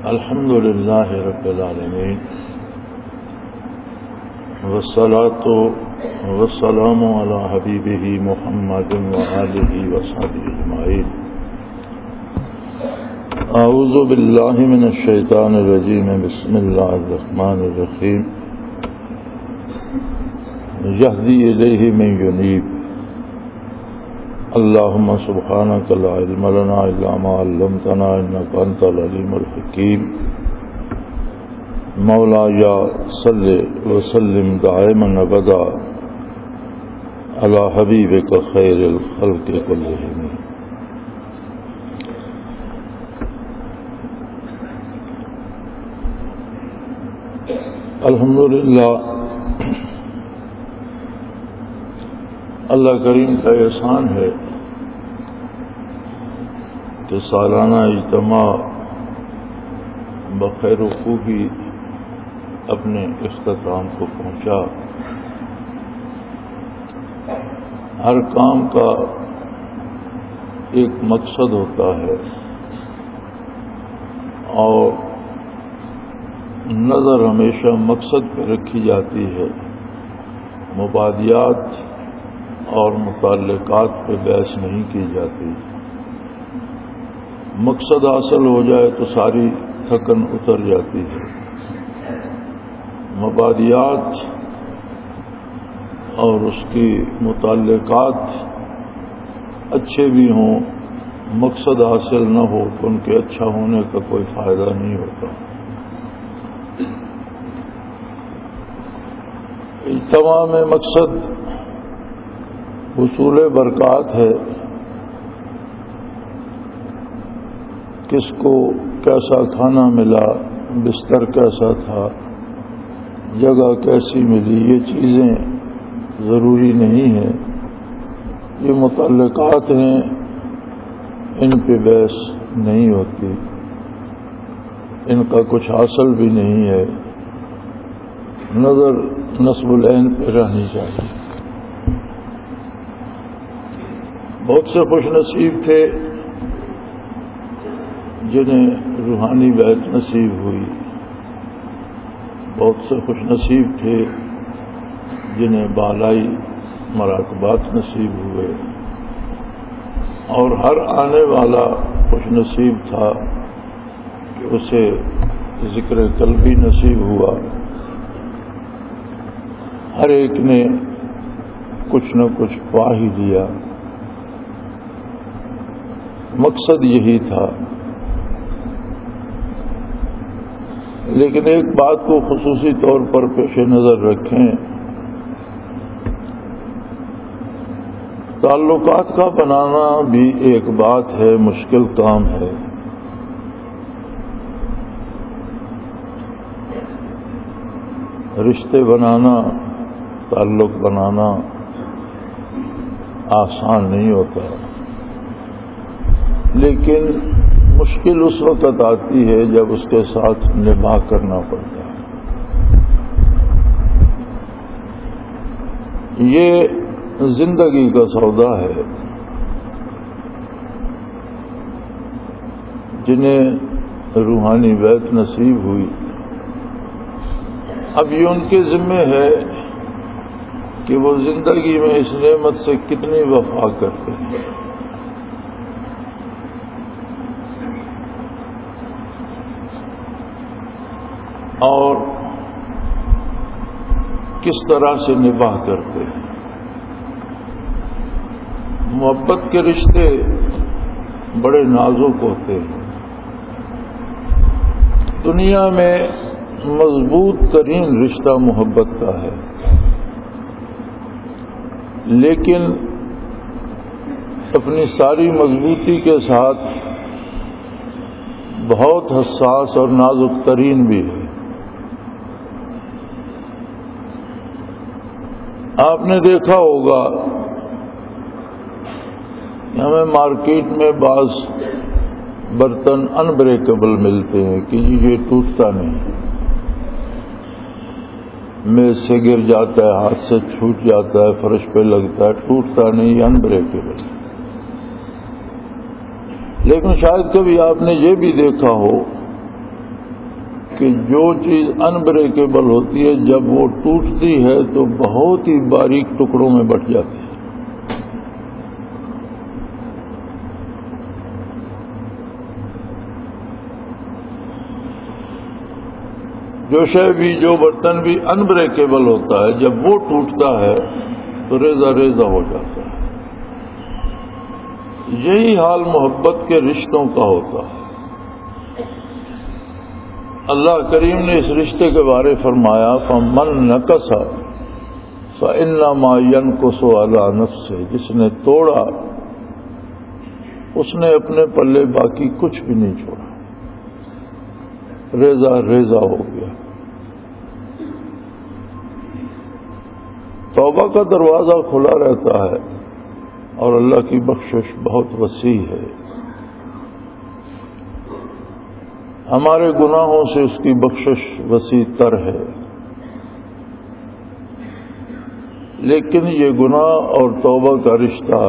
الحمد للہ رب العالمین والصلاة والسلام علی حبیبہ محمد وآلہ وصحبہ اجمعین. اعوذ باللہ من الشیطان الرجیم. بسم اللہ الرحمن الرحیم. یہدی الیہ من ینیب. اللہم سبحانک لا علم لنا الا ما علمتنا انک انت العلیم الحکیم. مولایا صلی وسلم دائما ابدا علی حبیبک خیر الخلق کلہم. الحمدللہ اللہ کریم کا احسان ہے کہ سالانہ اجتماع بخیر و خوبی اپنے اختتام کو پہنچا. ہر کام کا ایک مقصد ہوتا ہے اور نظر ہمیشہ مقصد پہ رکھی جاتی ہے. مبادیات اور متعلقات پہ بحث نہیں کی جاتی. مقصد حاصل ہو جائے تو ساری تھکن اتر جاتی ہے. مبادیات اور اس کی متعلقات اچھے بھی ہوں، مقصد حاصل نہ ہو تو ان کے اچھا ہونے کا کوئی فائدہ نہیں ہوتا. اجتماع میں مقصد حصول برکات ہے. کس کو کیسا کھانا ملا، بستر کیسا تھا، جگہ کیسی ملی، یہ چیزیں ضروری نہیں ہیں. یہ متعلقات ہیں، ان پہ بحث نہیں ہوتی، ان کا کچھ حاصل بھی نہیں ہے. نظر نصب العین پہ رہنی چاہیے. بہت سے خوش نصیب تھے جنہیں روحانی بیعت نصیب ہوئی. بہت سے خوش نصیب تھے جنہیں بالائی مراقبات نصیب ہوئے. اور ہر آنے والا خوش نصیب تھا کہ اسے ذکر قلبی نصیب ہوا. ہر ایک نے کچھ نہ کچھ پا ہی دیا. مقصد یہی تھا. لیکن ایک بات کو خصوصی طور پر پیش نظر رکھیں، تعلقات کا بنانا بھی ایک بات ہے، مشکل کام ہے. رشتے بنانا، تعلق بنانا آسان نہیں ہوتا، لیکن مشکل اس وقت آتی ہے جب اس کے ساتھ نبھا کرنا پڑتا ہے. یہ زندگی کا سودا ہے. جنہیں روحانی بیعت نصیب ہوئی، اب یہ ان کے ذمہ ہے کہ وہ زندگی میں اس نعمت سے کتنی وفا کرتے ہیں. اور کس طرح سے نباہ کرتے ہیں. محبت کے رشتے بڑے نازک ہوتے ہیں. دنیا میں مضبوط ترین رشتہ محبت کا ہے، لیکن اپنی ساری مضبوطی کے ساتھ بہت حساس اور نازک ترین بھی ہے. آپ نے دیکھا ہوگا ہمیں مارکیٹ میں بعض برتن انبریکیبل ملتے ہیں کہ یہ ٹوٹتا نہیں، میز سے گر جاتا ہے، ہاتھ سے چھوٹ جاتا ہے، فرش پہ لگتا ہے، ٹوٹتا نہیں، انبریکیبل. لیکن شاید کبھی آپ نے یہ بھی دیکھا ہو کہ جو چیز انبریکیبل ہوتی ہے جب وہ ٹوٹتی ہے تو بہت ہی باریک ٹکڑوں میں بٹ جاتی ہے. جو شے بھی، جو برتن بھی انبریکیبل ہوتا ہے جب وہ ٹوٹتا ہے تو ریزہ ریزہ ہو جاتا ہے. یہی حال محبت کے رشتوں کا ہوتا ہے. اللہ کریم نے اس رشتے کے بارے فرمایا فَمَن نَكَسَ فَإِنَّمَا يَنْكُسُ عَلَى نَفْسِهِ، جس نے توڑا اس نے اپنے پلے باقی کچھ بھی نہیں چھوڑا، ریزہ ریزہ ہو گیا. توبہ کا دروازہ کھلا رہتا ہے اور اللہ کی بخشش بہت وسیع ہے. ہمارے گناہوں سے اس کی بخشش وسیع تر ہے، لیکن یہ گناہ اور توبہ کا رشتہ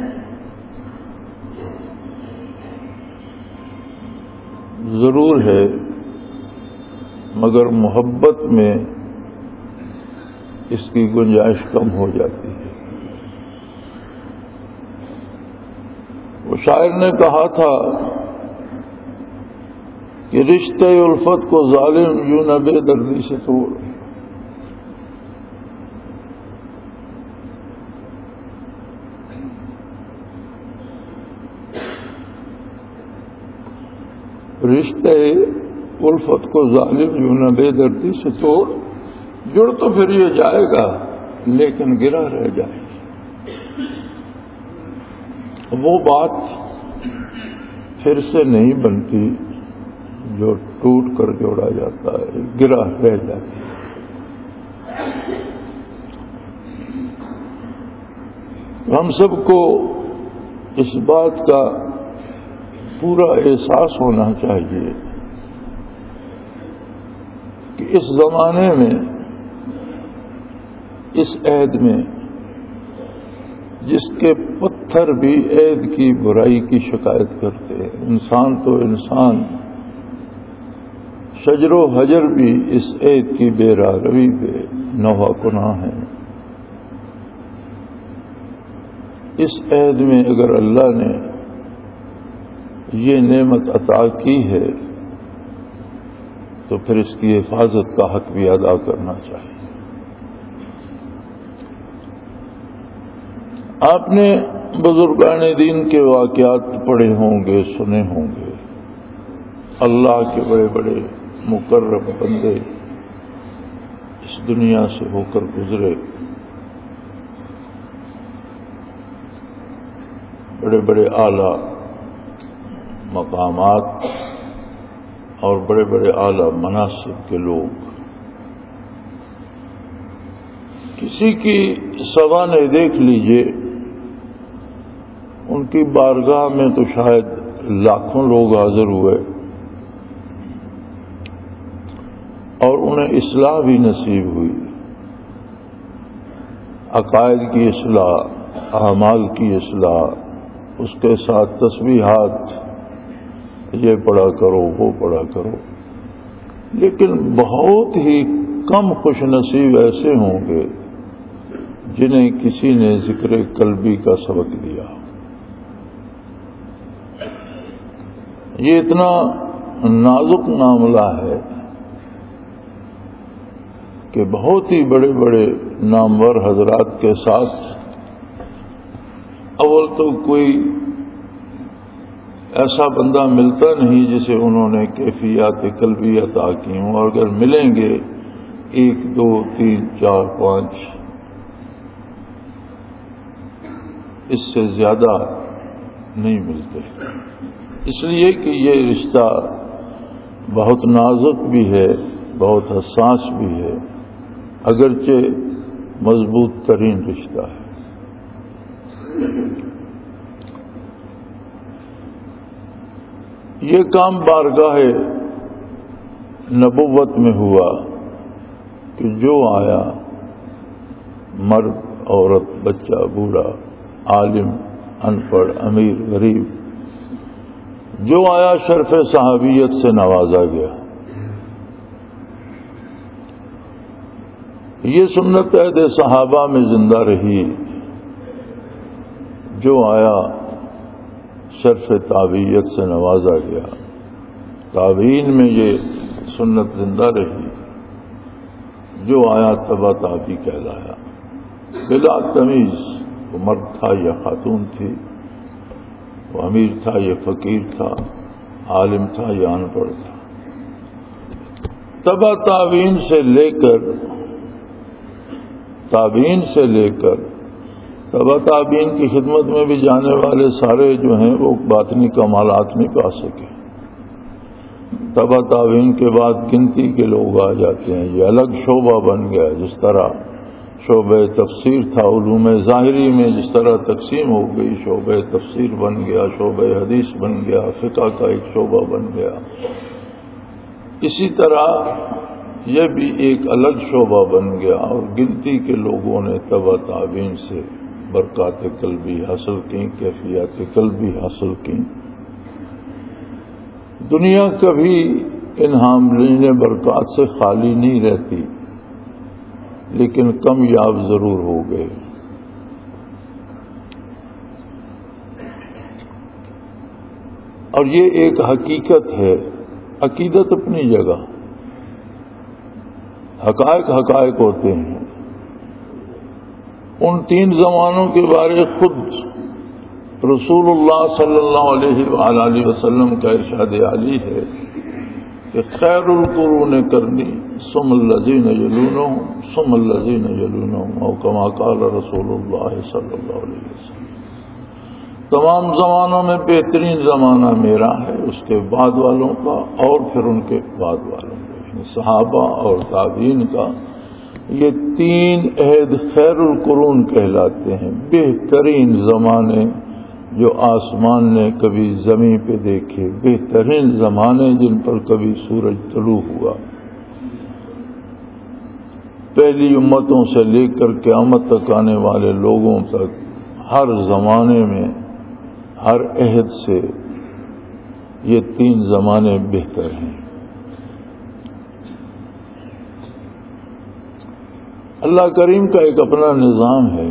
ضرور ہے، مگر محبت میں اس کی گنجائش کم ہو جاتی ہے. وہ شاعر نے کہا تھا کہ رشتے الفت کو ظالم یوں نہ بے دردی سے توڑ. رشتے الفت کو ظالم یوں نہ بے دردی سے توڑ، جڑ تو پھر یہ جائے گا لیکن گرا رہ جائے گا. وہ بات پھر سے نہیں بنتی جو ٹوٹ کر جوڑا جاتا ہے، گرا رہ جاتی ہے. ہم سب کو اس بات کا پورا احساس ہونا چاہیے کہ اس زمانے میں، اس عہد میں، جس کے پتھر بھی عہد کی برائی کی شکایت کرتے ہیں، انسان تو انسان، شجر و حجر بھی اس عہد کی بے راروی پہ نوحہ کناں ہیں. اس عہد میں اگر اللہ نے یہ نعمت عطا کی ہے تو پھر اس کی حفاظت کا حق بھی ادا کرنا چاہیے. آپ نے بزرگان دین کے واقعات پڑھے ہوں گے، سنے ہوں گے. اللہ کے بڑے بڑے مقرب بندے اس دنیا سے ہو کر گزرے، بڑے بڑے اعلیٰ مقامات اور بڑے بڑے اعلیٰ مناصب کے لوگ. کسی کی سوانح دیکھ لیجئے، ان کی بارگاہ میں تو شاید لاکھوں لوگ حاضر ہوئے اور انہیں اصلاح بھی نصیب ہوئی. عقائد کی اصلاح، اعمال کی اصلاح، اس کے ساتھ تسبیحات، یہ پڑھا کرو وہ پڑھا کرو. لیکن بہت ہی کم خوش نصیب ایسے ہوں گے جنہیں کسی نے ذکر قلبی کا سبق دیا. یہ اتنا نازک معاملہ ہے کہ بہت ہی بڑے بڑے نامور حضرات کے ساتھ اول تو کوئی ایسا بندہ ملتا نہیں جسے انہوں نے کیفیات قلبی عطا کی ہوں، اور اگر ملیں گے 1 2 3 4 5 اس سے زیادہ نہیں ملتے. اس لیے کہ یہ رشتہ بہت نازک بھی ہے، بہت حساس بھی ہے، اگرچہ مضبوط ترین رشتہ ہے. یہ کام بارگاہ نبوت میں ہوا کہ جو آیا، مرد عورت بچہ بوڑھا عالم ان پڑھ امیر غریب، جو آیا شرف صحابیت سے نوازا گیا. یہ سنت عہد صحابہ میں زندہ رہی، جو آیا شرف تعبیت سے نوازا گیا، تعبین میں یہ سنت زندہ رہی، جو آیا تبع تابی کہلایا، بلا تمیز، وہ مرد تھا یا خاتون تھی، وہ امیر تھا یا فقیر تھا، عالم تھا یا ان پڑھ تھا۔ تبع تابعین سے لے کر تبع تابعین کی خدمت میں بھی جانے والے سارے جو ہیں وہ باطنی کمالات نہیں پا سکے۔ تبع تابعین کے بعد گنتی کے لوگ آ جاتے ہیں، یہ الگ شعبہ بن گیا، جس طرح شعبہ تفسیر تھا علوم ظاہری میں، جس طرح تقسیم ہو گئی، شعبہ تفسیر بن گیا، شعبہ حدیث بن گیا، فقہ کا ایک شعبہ بن گیا، اسی طرح یہ بھی ایک الگ شعبہ بن گیا، اور گنتی کے لوگوں نے تبع تابعین سے برکات قلبی حاصل کی، کیفیات قلبی حاصل کی۔ دنیا کبھی ان حاملین برکات سے خالی نہیں رہتی، لیکن کامیاب ضرور ہو گئے۔ اور یہ ایک حقیقت ہے، عقیدت اپنی جگہ، حقائق ہوتے ہیں۔ ان تین زمانوں کے بارے خود رسول اللہ صلی اللہ علیہ وآلہ وسلم کا ارشاد عالی ہے کہ خیر القرون کرنی ثم الذین یلونہم ثم الذین یلونہم، او کما قال رسول اللہ صلی اللہ علیہ وسلم۔ تمام زمانوں میں بہترین زمانہ میرا ہے، اس کے بعد والوں کا، اور پھر ان کے بعد والوں کا، صحابہ اور تابعین کا۔ یہ تین عہد خیر القرون کہلاتے ہیں، بہترین زمانے جو آسمان نے کبھی زمین پہ دیکھے، بہترین زمانے جن پر کبھی سورج طلوع ہوا۔ پہلی امتوں سے لے کر قیامت تک آنے والے لوگوں تک ہر زمانے میں، ہر عہد سے یہ تین زمانے بہتر ہیں۔ اللہ کریم کا ایک اپنا نظام ہے،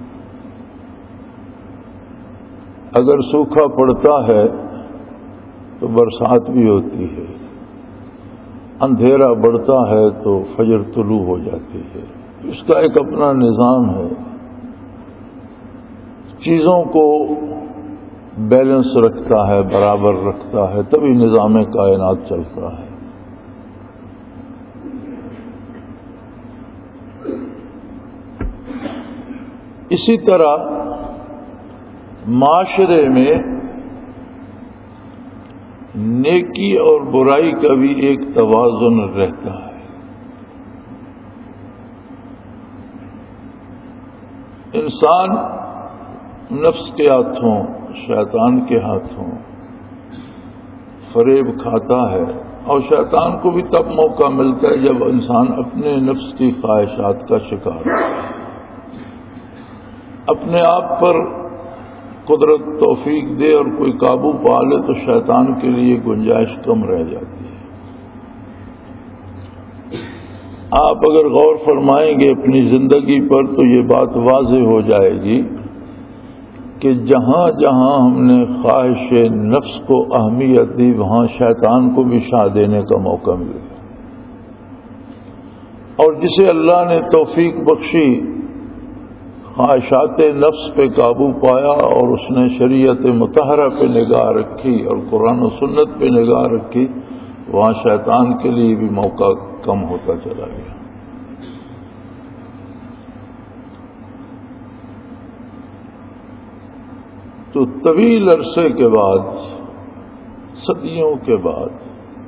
اگر سوکھا پڑتا ہے تو برسات بھی ہوتی ہے، اندھیرا بڑھتا ہے تو فجر طلوع ہو جاتی ہے۔ اس کا ایک اپنا نظام ہے، چیزوں کو بیلنس رکھتا ہے، برابر رکھتا ہے، تبھی نظام کائنات چلتا ہے۔ اسی طرح معاشرے میں نیکی اور برائی کا بھی ایک توازن رہتا ہے۔ انسان نفس کے ہاتھوں، شیطان کے ہاتھوں فریب کھاتا ہے، اور شیطان کو بھی تب موقع ملتا ہے جب انسان اپنے نفس کی خواہشات کا شکار ہوتا ہے۔ اپنے آپ پر قدرت توفیق دے اور کوئی قابو پا لے تو شیطان کے لیے گنجائش کم رہ جاتی ہے۔ آپ اگر غور فرمائیں گے اپنی زندگی پر تو یہ بات واضح ہو جائے گی کہ جہاں جہاں ہم نے خواہش نفس کو اہمیت دی، وہاں شیطان کو بھی شاہ دینے کا موقع ملا، اور جسے اللہ نے توفیق بخشی، خواہشات نفس پہ قابو پایا اور اس نے شریعت مطہرہ پہ نگاہ رکھی اور قرآن و سنت پہ نگاہ رکھی، وہاں شیطان کے لیے بھی موقع کم ہوتا چلا گیا۔ تو طویل عرصے کے بعد، صدیوں کے بعد،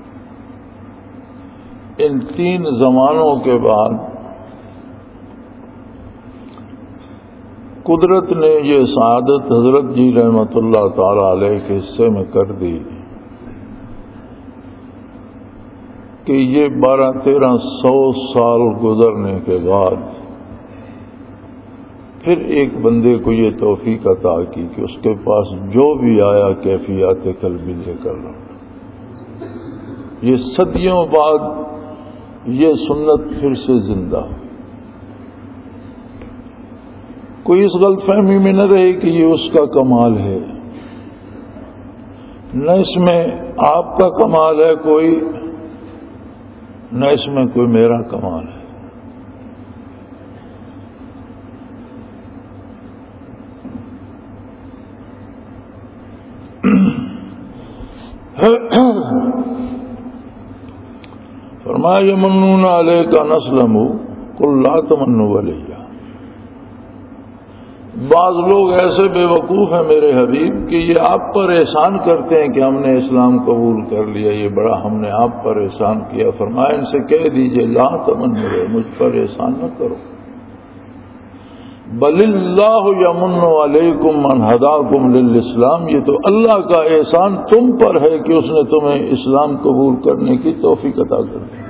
ان تین زمانوں کے بعد قدرت نے یہ سعادت حضرت جی رحمت اللہ تعالی علیہ کے حصے میں کر دی کہ یہ 1200-1300 سال گزرنے کے بعد پھر ایک بندے کو یہ توفیق عطا کی کہ اس کے پاس جو بھی آیا کیفیات قلبی لے کر رہا۔ یہ صدیوں بعد یہ سنت پھر سے زندہ ہوئی۔ کوئی اس غلط فہمی میں نہ رہے کہ یہ اس کا کمال ہے، نہ اس میں آپ کا کمال ہے کوئی، نہ اس میں کوئی میرا کمال ہے۔ فرمایا یمنون علیک ان اسلموا قل لا تمنوا علیہ۔ بعض لوگ ایسے بے وقوف ہیں میرے حبیب کہ یہ آپ پر احسان کرتے ہیں کہ ہم نے اسلام قبول کر لیا، یہ بڑا ہم نے آپ پر احسان کیا۔ فرمایا ان سے کہہ دیجئے لا تمنوا، مجھ پر احسان نہ کرو، بل اللہ یمن علیکم ان ہداکم للاسلام، یہ تو اللہ کا احسان تم پر ہے کہ اس نے تمہیں اسلام قبول کرنے کی توفیق عطا کر دی۔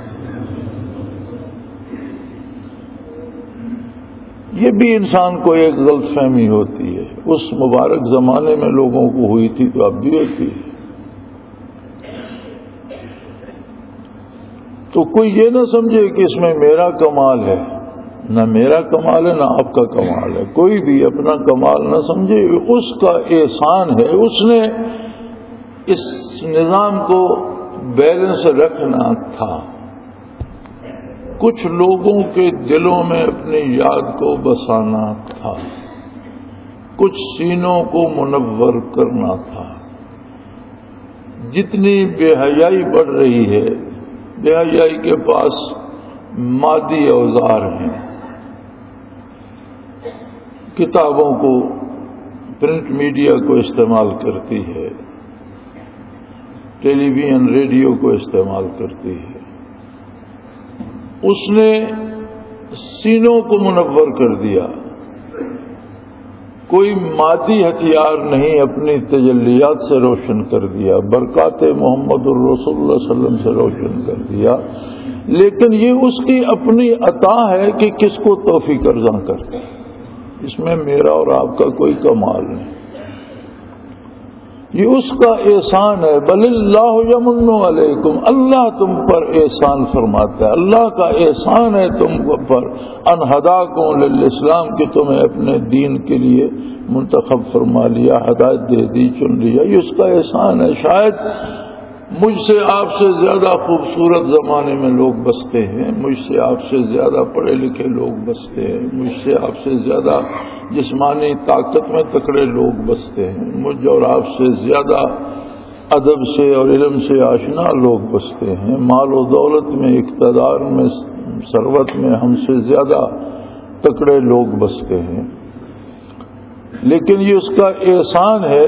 یہ بھی انسان کو ایک غلط فہمی ہوتی ہے، اس مبارک زمانے میں لوگوں کو ہوئی تھی تو اب بھی ہوتی ہے۔ تو کوئی یہ نہ سمجھے کہ اس میں میرا کمال ہے، نہ میرا کمال ہے نہ آپ کا کمال ہے، کوئی بھی اپنا کمال نہ سمجھے، اس کا احسان ہے، اس نے اس نظام کو بیلنس رکھنا تھا، کچھ لوگوں کے دلوں میں اپنی یاد کو بسانا تھا، کچھ سینوں کو منور کرنا تھا۔ جتنی بے حیائی بڑھ رہی ہے، بے حیائی کے پاس مادی اوزار ہیں، کتابوں کو، پرنٹ میڈیا کو استعمال کرتی ہے، ٹیلی ویژن ریڈیو کو استعمال کرتی ہے، اس نے سینوں کو منور کر دیا۔ کوئی مادی ہتھیار نہیں، اپنی تجلیات سے روشن کر دیا، برکات محمد الرسول اللہ صلی اللہ علیہ وسلم سے روشن کر دیا، لیکن یہ اس کی اپنی عطا ہے کہ کس کو توفیق عطا کرتا ہے، اس میں میرا اور آپ کا کوئی کمال نہیں، یہ اس کا احسان ہے۔ بل اللہ یمن علیکم، اللہ تم پر احسان فرماتا ہے، اللہ کا احسان ہے تم پر، ان ہداکم للاسلام، کہ تمہیں اپنے دین کے لیے منتخب فرما لیا، ہدایت دے دی، چن لیا، یہ اس کا احسان ہے۔ شاید مجھ سے آپ سے زیادہ خوبصورت زمانے میں لوگ بستے ہیں، مجھ سے آپ سے زیادہ پڑھے لکھے لوگ بستے ہیں، مجھ سے آپ سے زیادہ جسمانی طاقت میں تکڑے لوگ بستے ہیں، مجھ اور آپ سے زیادہ ادب سے اور علم سے آشنا لوگ بستے ہیں، مال و دولت میں، اقتدار میں، ثروت میں ہم سے زیادہ تکڑے لوگ بستے ہیں، لیکن یہ اس کا احسان ہے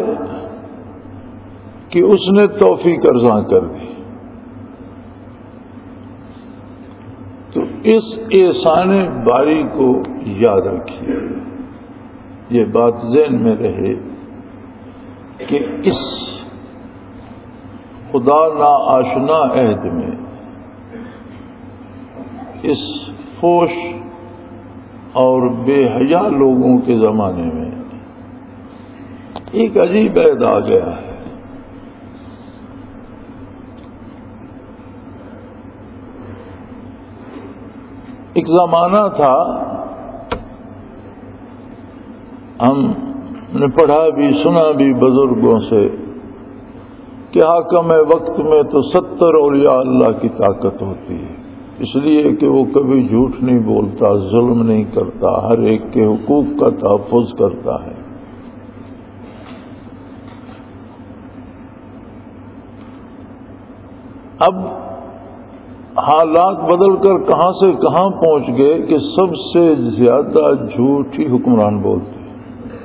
کہ اس نے توفیق عطا کر دی۔ تو اس احسان باری کو یاد رکھیے، یہ بات ذہن میں رہے کہ اس خدا نا آشنا عہد میں، اس فوش اور بے حیا لوگوں کے زمانے میں ایک عجیب عہد آ گیا ہے۔ ایک زمانہ تھا، ہم نے پڑھا بھی سنا بھی بزرگوں سے کہ حاکم وقت میں تو 70 اولیاء اللہ کی طاقت ہوتی ہے، اس لیے کہ وہ کبھی جھوٹ نہیں بولتا، ظلم نہیں کرتا، ہر ایک کے حقوق کا تحفظ کرتا ہے۔ اب حالات بدل کر کہاں سے کہاں پہنچ گئے کہ سب سے زیادہ جھوٹ ہی حکمران بولتے ہیں،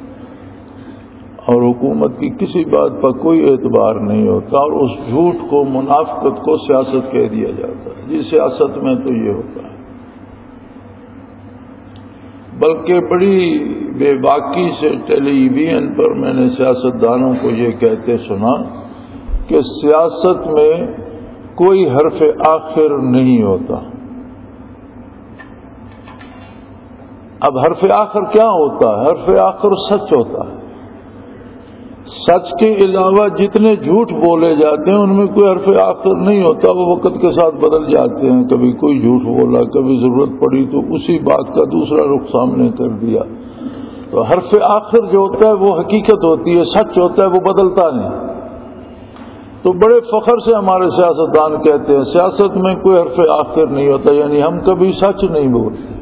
اور حکومت کی کسی بات پر کوئی اعتبار نہیں ہوتا، اور اس جھوٹ کو، منافقت کو سیاست کہہ دیا جاتا ہے۔ جی سیاست میں تو یہ ہوتا ہے، بلکہ بڑی بے باکی سے ٹیلی ویژن پر میں نے سیاستدانوں کو یہ کہتے سنا کہ سیاست میں کوئی حرف آخر نہیں ہوتا۔ اب حرف آخر کیا ہوتا ہے؟ حرف آخر سچ ہوتا ہے، سچ کے علاوہ جتنے جھوٹ بولے جاتے ہیں ان میں کوئی حرف آخر نہیں ہوتا، وہ وقت کے ساتھ بدل جاتے ہیں، کبھی کوئی جھوٹ بولا، کبھی ضرورت پڑی تو اسی بات کا دوسرا رخ سامنے کر دیا، تو حرف آخر جو ہوتا ہے وہ حقیقت ہوتی ہے، سچ ہوتا ہے، وہ بدلتا نہیں۔ تو بڑے فخر سے ہمارے سیاستدان کہتے ہیں سیاست میں کوئی حرف آخر نہیں ہوتا، یعنی ہم کبھی سچ نہیں بولتے۔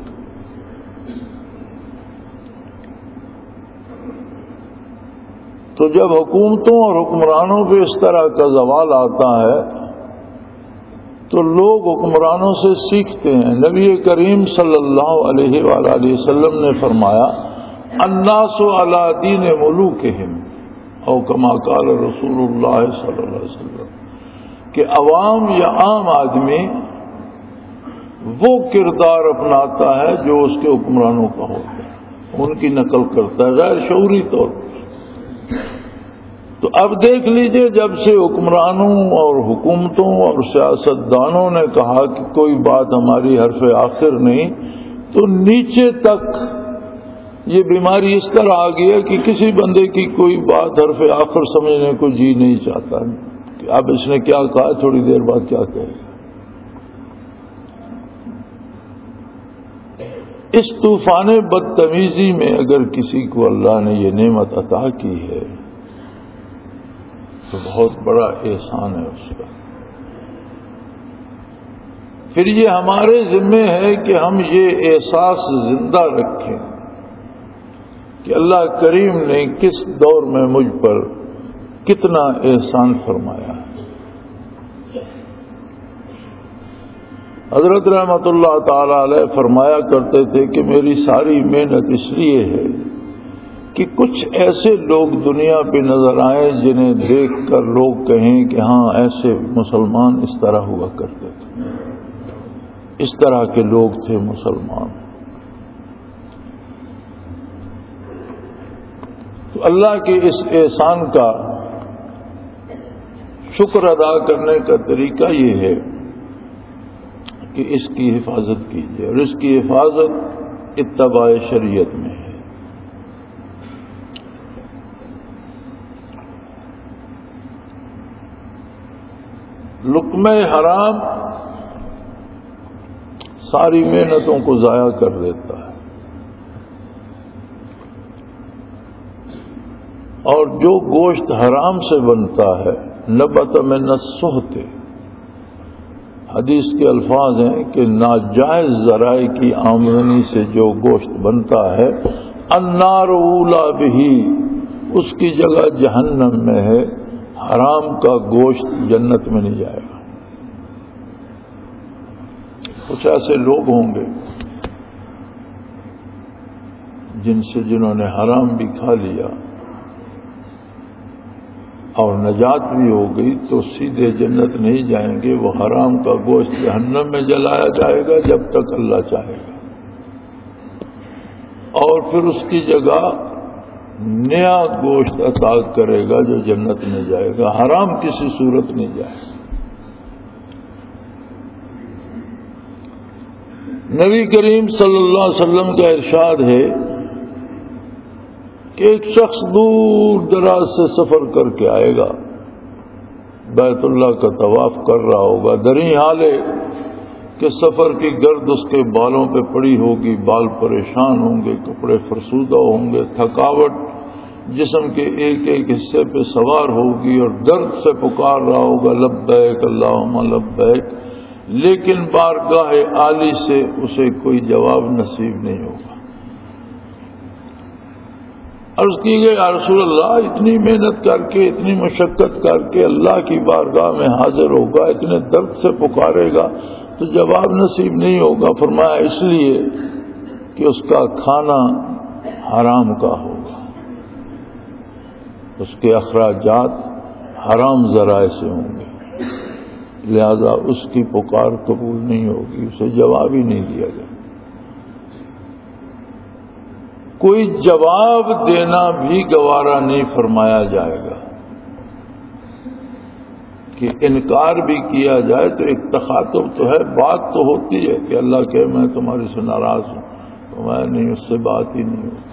تو جب حکومتوں اور حکمرانوں پہ اس طرح کا زوال آتا ہے تو لوگ حکمرانوں سے سیکھتے ہیں۔ نبی کریم صلی اللہ علیہ وآلہ وسلم نے فرمایا الناس علی دین ملوکہم، او کما قال رسول اللہ صلی اللہ علیہ وسلم، کہ عوام یا عام آدمی وہ کردار اپناتا ہے جو اس کے حکمرانوں کا ہوتا ہے، ان کی نقل کرتا ہے غیر شعوری طور پر۔ تو اب دیکھ لیجئے جب سے حکمرانوں اور حکومتوں اور سیاستدانوں نے کہا کہ کوئی بات ہماری حرف آخر نہیں، تو نیچے تک یہ بیماری اس طرح آ گئی ہے کہ کسی بندے کی کوئی بات حرف آخر سمجھنے کو جی نہیں چاہتا کہ اب اس نے کیا کہا، تھوڑی دیر بعد کیا کہے گا۔ اس طوفان بدتمیزی میں اگر کسی کو اللہ نے یہ نعمت عطا کی ہے تو بہت بڑا احسان ہے اس کا۔ پھر یہ ہمارے ذمے ہے کہ ہم یہ احساس زندہ رکھیں کہ اللہ کریم نے کس دور میں مجھ پر کتنا احسان فرمایا ہے۔ حضرت رحمت اللہ تعالی علیہ فرمایا کرتے تھے کہ میری ساری محنت اس لیے ہے کہ کچھ ایسے لوگ دنیا پہ نظر آئیں جنہیں دیکھ کر لوگ کہیں کہ ہاں ایسے مسلمان اس طرح ہوا کرتے تھے، اس طرح کے لوگ تھے مسلمان۔ تو اللہ کے اس احسان کا شکر ادا کرنے کا طریقہ یہ ہے کہ اس کی حفاظت کیجیے، اور اس کی حفاظت اتباع شریعت میں ہے۔ لقمہ حرام ساری محنتوں کو ضائع کر دیتا ہے، اور جو گوشت حرام سے بنتا ہے نبت من السحت، حدیث کے الفاظ ہیں کہ ناجائز ذرائع کی آمدنی سے جو گوشت بنتا ہے النار اولا بہی، اس کی جگہ جہنم میں ہے، حرام کا گوشت جنت میں نہیں جائے گا۔ کچھ ایسے لوگ ہوں گے جنہوں نے حرام بھی کھا لیا اور نجات بھی ہو گئی تو سیدھے جنت نہیں جائیں گے، وہ حرام کا گوشت جہنم میں جلایا جائے گا جب تک اللہ چاہے گا، اور پھر اس کی جگہ نیا گوشت عطا کرے گا جو جنت میں جائے گا، حرام کسی صورت نہیں جائے گا۔ نبی کریم صلی اللہ علیہ وسلم کا ارشاد ہے کہ ایک شخص دور دراز سے سفر کر کے آئے گا، بیت اللہ کا طواف کر رہا ہوگا، دریں حال ہے کہ سفر کی گرد اس کے بالوں پہ پڑی ہوگی، بال پریشان ہوں گے، کپڑے فرسودہ ہوں گے، تھکاوٹ جسم کے ایک ایک حصے پہ سوار ہوگی، اور درد سے پکار رہا ہوگا لبیک اللہم لبیک، لیکن بارگاہ عالی سے اسے کوئی جواب نصیب نہیں ہوگا۔ عرض کی گئی یا رسول اللہ، اتنی محنت کر کے، اتنی مشقت کر کے اللہ کی بارگاہ میں حاضر ہوگا، اتنے درد سے پکارے گا تو جواب نصیب نہیں ہوگا۔ فرمایا اس لیے کہ اس کا کھانا حرام کا ہوگا، اس کے اخراجات حرام ذرائع سے ہوں گے، لہذا اس کی پکار قبول نہیں ہوگی، اسے جواب ہی نہیں دیا جائے۔ کوئی جواب دینا بھی گوارا نہیں فرمایا جائے گا، کہ انکار بھی کیا جائے تو ایک تخاطب تو ہے، بات تو ہوتی ہے کہ اللہ کہ میں تمہارے سے ناراض ہوں، تو میں نہیں، اس سے بات ہی نہیں ہوتی۔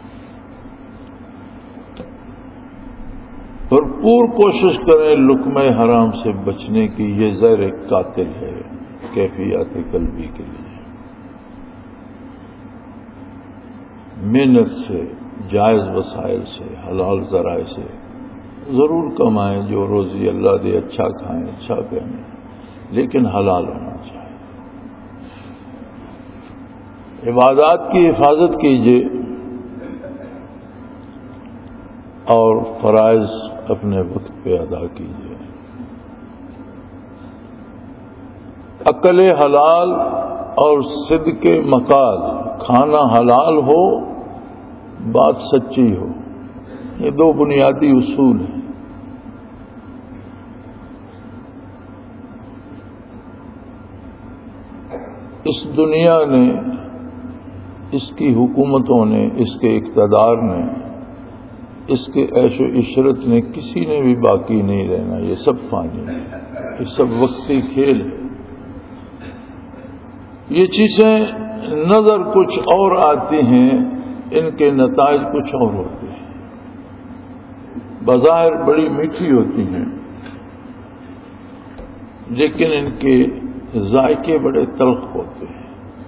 بھرپور کوشش کریں لقمہ حرام سے بچنے کی، یہ زہر قاتل ہے کیفیات قلبی کے لیے۔ محنت سے، جائز وسائل سے، حلال ذرائع سے ضرور کمائیں، جو روزی اللہ دے اچھا کھائیں، اچھا پہنیں، لیکن حلال ہونا چاہیے۔ عبادات کی حفاظت کیجیے اور فرائض اپنے وقت پہ ادا کیجیے۔ عقل حلال اور صدق مقال، کھانا حلال ہو، بات سچی ہو، یہ دو بنیادی اصول ہیں۔ اس دنیا نے، اس کی حکومتوں نے، اس کے اقتدار نے، اس کے عیش و عشرت نے کسی نے بھی باقی نہیں رہنا، یہ سب فانی ہے، یہ سب وقتی کھیل ہے۔ یہ چیزیں نظر کچھ اور آتی ہیں، ان کے نتائج کچھ اور ہوتے ہیں۔ بظاہر بڑی میٹھی ہوتی ہیں، لیکن ان کے ذائقے بڑے تلخ ہوتے ہیں۔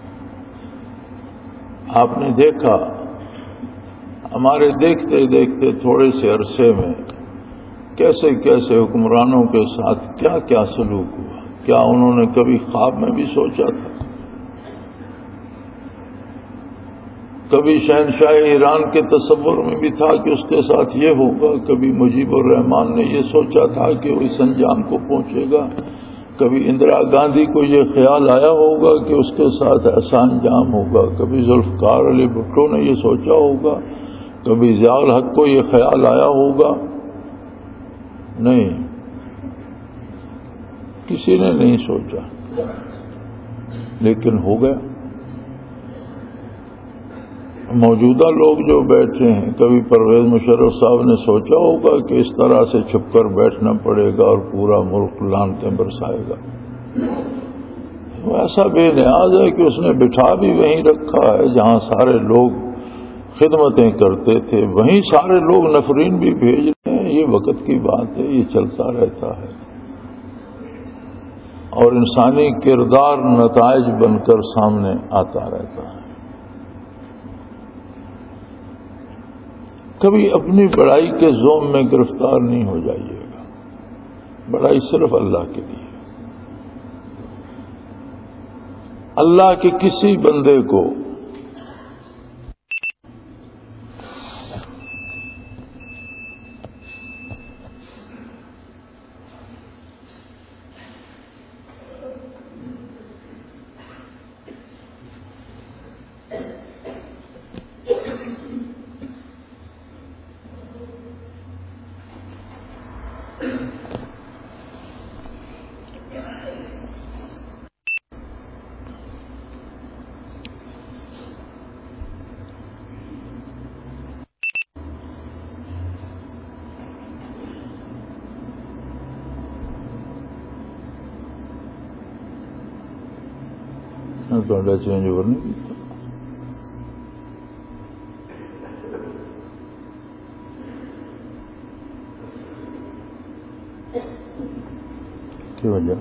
آپ نے دیکھا، ہمارے دیکھتے دیکھتے تھوڑے سے عرصے میں کیسے کیسے حکمرانوں کے ساتھ کیا کیا سلوک ہوا، کیا انہوں نے کبھی خواب میں بھی سوچا تھا؟ کبھی شہنشاہ ایران کے تصور میں بھی تھا کہ اس کے ساتھ یہ ہوگا؟ کبھی مجیب الرحمان نے یہ سوچا تھا کہ وہ اس انجام کو پہنچے گا؟ کبھی اندرا گاندھی کو یہ خیال آیا ہوگا کہ اس کے ساتھ ایسا انجام ہوگا؟ کبھی ذوالفقار علی بھٹو نے یہ سوچا ہوگا؟ کبھی ضیاء الحق کو یہ خیال آیا ہوگا؟ نہیں، کسی نے نہیں سوچا، لیکن ہو گیا۔ موجودہ لوگ جو بیٹھے ہیں، کبھی پرویز مشرف صاحب نے سوچا ہوگا کہ اس طرح سے چھپ کر بیٹھنا پڑے گا اور پورا ملک لانتیں برسائے گا؟ وہ ایسا بے نیاز ہے کہ اس نے بٹھا بھی وہیں رکھا ہے جہاں سارے لوگ خدمتیں کرتے تھے، وہیں سارے لوگ نفرین بھی بھیج رہے ہیں۔ یہ وقت کی بات ہے، یہ چلتا رہتا ہے، اور انسانی کردار نتائج بن کر سامنے آتا رہتا ہے۔ کبھی اپنی بڑائی کے زوم میں گرفتار نہیں ہو جائیے گا، بڑائی صرف اللہ کے لیے۔ اللہ کے کسی بندے کو چینج اوور نہیں کیتا۔ کی وجہ؟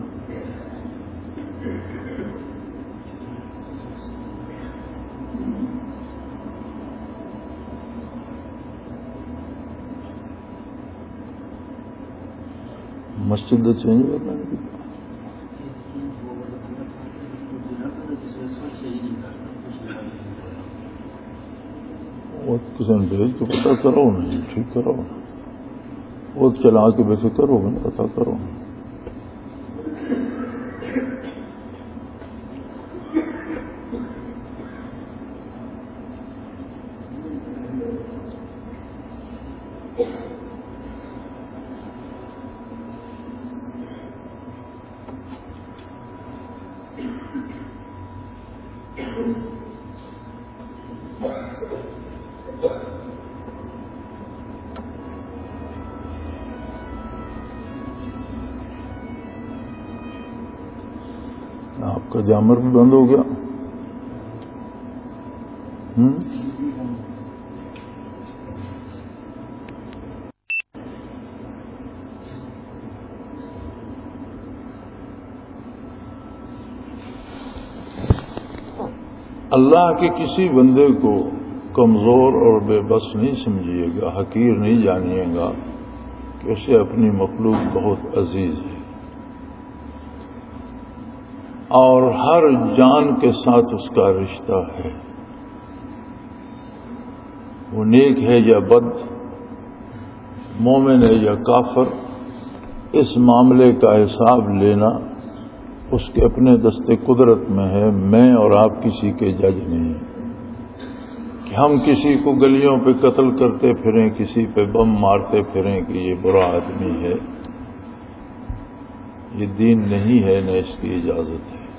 مسجد چینج اوور نہیں کیتا۔ کسی نے بھیج کے پتہ کرو، نہیں ٹھیک کرو، وہ چلا کے بے فکر ہو گئے، پتہ کرو۔ آپ کا جامر بھی بند ہو گیا۔ اللہ کے کسی بندے کو کمزور اور بے بس نہیں سمجھیے گا، حقیر نہیں جانیے گا کہ اسے اپنی مخلوق بہت عزیز ہے، اور ہر جان کے ساتھ اس کا رشتہ ہے، وہ نیک ہے یا بد، مومن ہے یا کافر، اس معاملے کا حساب لینا اس کے اپنے دست قدرت میں ہے۔ میں اور آپ کسی کے جج نہیں کہ ہم کسی کو گلیوں پہ قتل کرتے پھریں، کسی پہ بم مارتے پھریں کہ یہ برا آدمی ہے۔ یہ دین نہیں ہے، نہ اس کی اجازت ہے۔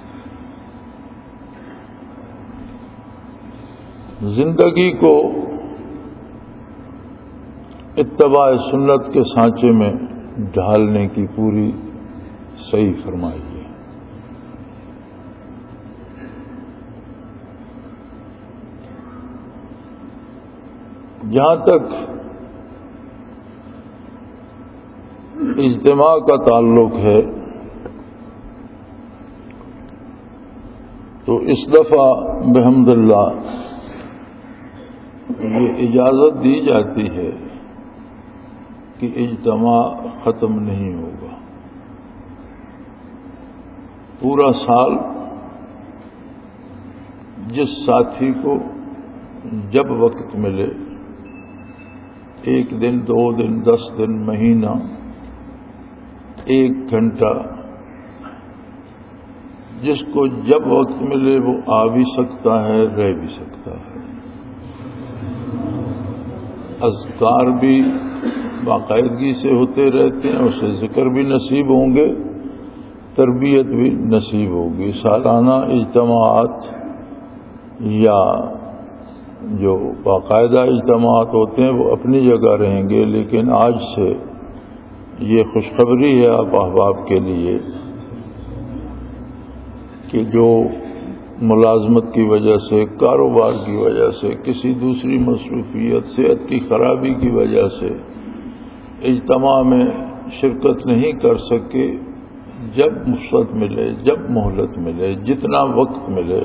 زندگی کو اتباع سنت کے سانچے میں ڈھالنے کی پوری صحیح فرمائی ہے۔ جہاں تک اجتماع کا تعلق ہے تو اس دفعہ بحمد اللہ یہ اجازت دی جاتی ہے کہ اجتماع ختم نہیں ہوگا۔ پورا سال جس ساتھی کو جب وقت ملے، 1 دن 2 دن 10 دن مہینہ 1 گھنٹہ، جس کو جب وقت ملے وہ آ بھی سکتا ہے، رہ بھی سکتا ہے۔ اذکار بھی باقاعدگی سے ہوتے رہتے ہیں، اسے ذکر بھی نصیب ہوں گے، تربیت بھی نصیب ہوگی۔ سالانہ اجتماعات یا جو باقاعدہ اجتماعات ہوتے ہیں وہ اپنی جگہ رہیں گے، لیکن آج سے یہ خوشخبری ہے آپ احباب کے لیے کہ جو ملازمت کی وجہ سے، کاروبار کی وجہ سے، کسی دوسری مصروفیت، صحت کی خرابی کی وجہ سے اجتماع میں شرکت نہیں کر سکے، جب فرصت ملے، جب مہلت ملے، جتنا وقت ملے،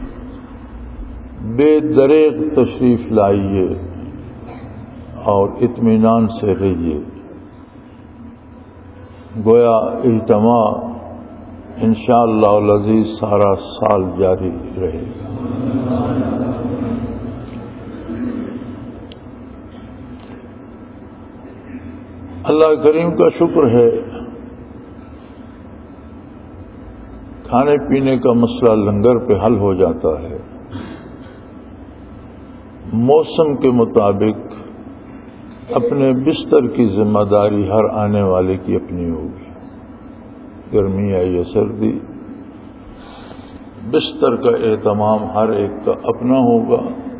بے دریغ تشریف لائیے اور اطمینان سے رہیے۔ گویا اجتماع انشاءاللہ العزیز سارا سال جاری رہے گا۔ اللہ کریم کا شکر ہے، کھانے پینے کا مسئلہ لنگر پہ حل ہو جاتا ہے۔ موسم کے مطابق اپنے بستر کی ذمہ داری ہر آنے والے کی اپنی ہوگی، گرمی ہے یا سردی، بستر کا اہتمام ہر ایک کا اپنا ہوگا۔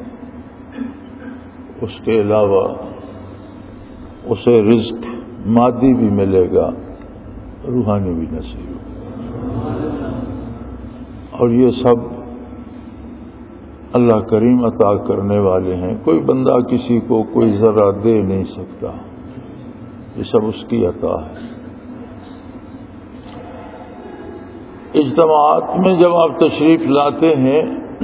اس کے علاوہ اسے رزق مادی بھی ملے گا، روحانی بھی نصیب ہوگا، اور یہ سب اللہ کریم عطا کرنے والے ہیں۔ کوئی بندہ کسی کو کوئی ذرہ دے نہیں سکتا، یہ سب اس کی عطا ہے۔ اجتماعات میں جب آپ تشریف لاتے ہیں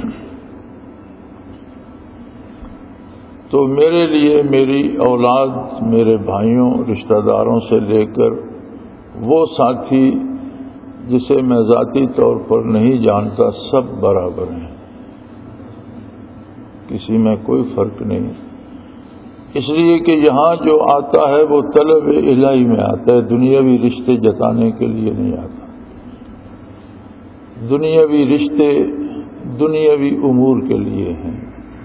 تو میرے لیے میری اولاد، میرے بھائیوں، رشتہ داروں سے لے کر وہ ساتھی جسے میں ذاتی طور پر نہیں جانتا، سب برابر ہیں، کسی میں کوئی فرق نہیں، اس لیے کہ یہاں جو آتا ہے وہ طلب الہی میں آتا ہے، دنیاوی رشتے جتانے کے لیے نہیں آتا۔ دنیاوی رشتے دنیاوی امور کے لیے ہیں،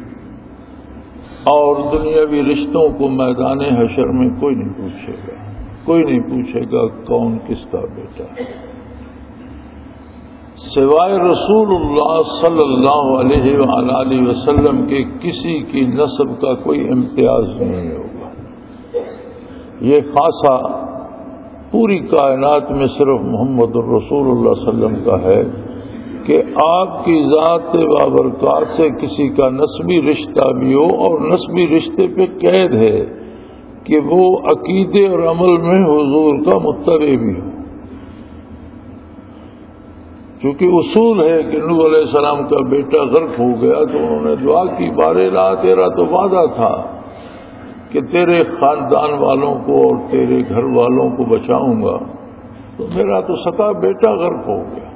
اور دنیاوی رشتوں کو میدان حشر میں کوئی نہیں پوچھے گا، کوئی نہیں پوچھے گا کون کس کا بیٹا ہے، سوائے رسول اللہ صلی اللہ علیہ وآلہ وسلم کے کسی کی نسب کا کوئی امتیاز نہیں ہوگا۔ یہ خاصہ پوری کائنات میں صرف محمد الرسول اللہ صلی اللہ علیہ وسلم کا ہے کہ آپ کی ذات بابرکات سے کسی کا نسبی رشتہ بھی ہو، اور نسبی رشتے پہ قید ہے کہ وہ عقیدے اور عمل میں حضور کا متبع بھی ہو۔ چونکہ اصول ہے کہ نوح علیہ السلام کا بیٹا غرق ہو گیا تو انہوں نے دعا کی، بار الہ تیرا تو وعدہ تھا کہ تیرے خاندان والوں کو اور تیرے گھر والوں کو بچاؤں گا، تو میرا تو سکا بیٹا غرق ہو گیا۔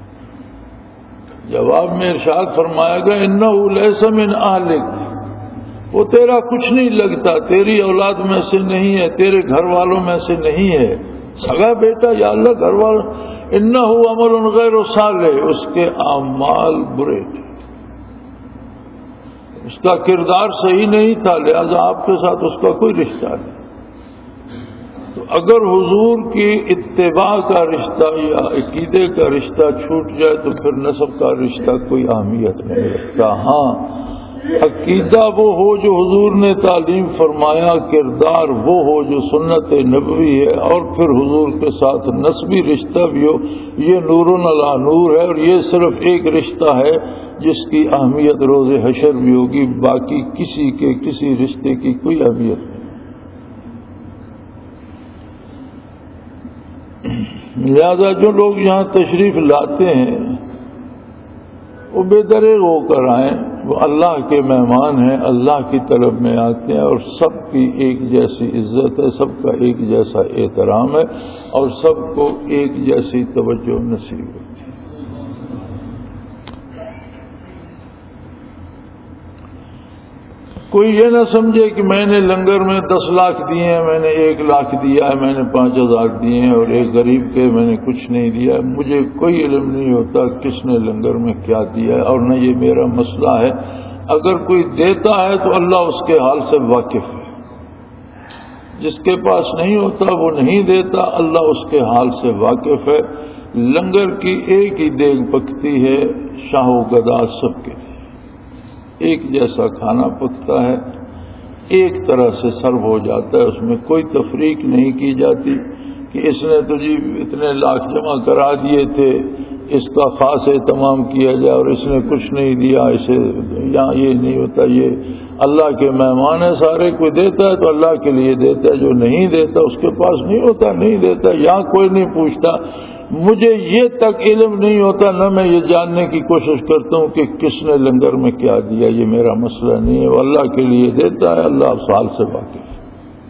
جواب میں ارشاد فرمایا گیا انہ لیس من اہلک، وہ تیرا کچھ نہیں لگتا، تیری اولاد میں سے نہیں ہے، تیرے گھر والوں میں سے نہیں ہے۔ سگا بیٹا یا اللہ گھر والوں، انہ عمل غیر صالح، اس کے اعمال برے تھے، اس کا کردار صحیح نہیں تھا، لہذا آپ کے ساتھ اس کا کوئی رشتہ نہیں۔ تو اگر حضور کی اتباع کا رشتہ یا عقیدے کا رشتہ چھوٹ جائے تو پھر نسب کا رشتہ کوئی اہمیت نہیں رکھتا۔ ہاں، عقیدہ وہ ہو جو حضور نے تعلیم فرمایا، کردار وہ ہو جو سنت نبوی ہے، اور پھر حضور کے ساتھ نسبی رشتہ بھی ہو، یہ نور علی نور ہے، اور یہ صرف ایک رشتہ ہے جس کی اہمیت روز حشر بھی ہوگی، باقی کسی کے کسی رشتے کی کوئی اہمیت نہیں۔ لہذا جو لوگ یہاں تشریف لاتے ہیں وہ بے دریغ ہو کر آئیں، وہ اللہ کے مہمان ہیں، اللہ کی طرف میں آتے ہیں، اور سب کی ایک جیسی عزت ہے، سب کا ایک جیسا احترام ہے، اور سب کو ایک جیسی توجہ نصیب ہوتی ہے۔ کوئی یہ نہ سمجھے کہ میں نے لنگر میں 10 لاکھ دیے ہیں، میں نے 1 لاکھ دیا ہے، میں نے 5,000 دیے ہیں، اور ایک غریب کے میں نے کچھ نہیں دیا۔ مجھے کوئی علم نہیں ہوتا کس نے لنگر میں کیا دیا ہے، اور نہ یہ میرا مسئلہ ہے۔ اگر کوئی دیتا ہے تو اللہ اس کے حال سے واقف ہے، جس کے پاس نہیں ہوتا وہ نہیں دیتا، اللہ اس کے حال سے واقف ہے۔ لنگر کی ایک ہی دیگ پکتی ہے، شاہ و گدا سب کے لیے ایک جیسا کھانا پکتا ہے، ایک طرح سے سرو ہو جاتا ہے، اس میں کوئی تفریق نہیں کی جاتی کہ اس نے تو جی اتنے لاکھ جمع کرا دیے تھے، اس کا خاص اہتمام کیا جائے، اور اس نے کچھ نہیں دیا، اسے یہاں یہ نہیں ہوتا۔ یہ اللہ کے مہمان ہیں سارے، کوئی دیتا ہے تو اللہ کے لیے دیتا ہے، جو نہیں دیتا اس کے پاس نہیں ہوتا نہیں دیتا۔ یہاں کوئی نہیں پوچھتا، مجھے یہ تک علم نہیں ہوتا، نہ میں یہ جاننے کی کوشش کرتا ہوں کہ کس نے لنگر میں کیا دیا، یہ میرا مسئلہ نہیں ہے، وہ اللہ کے لیے دیتا ہے، اللہ سال سے واقف ہے۔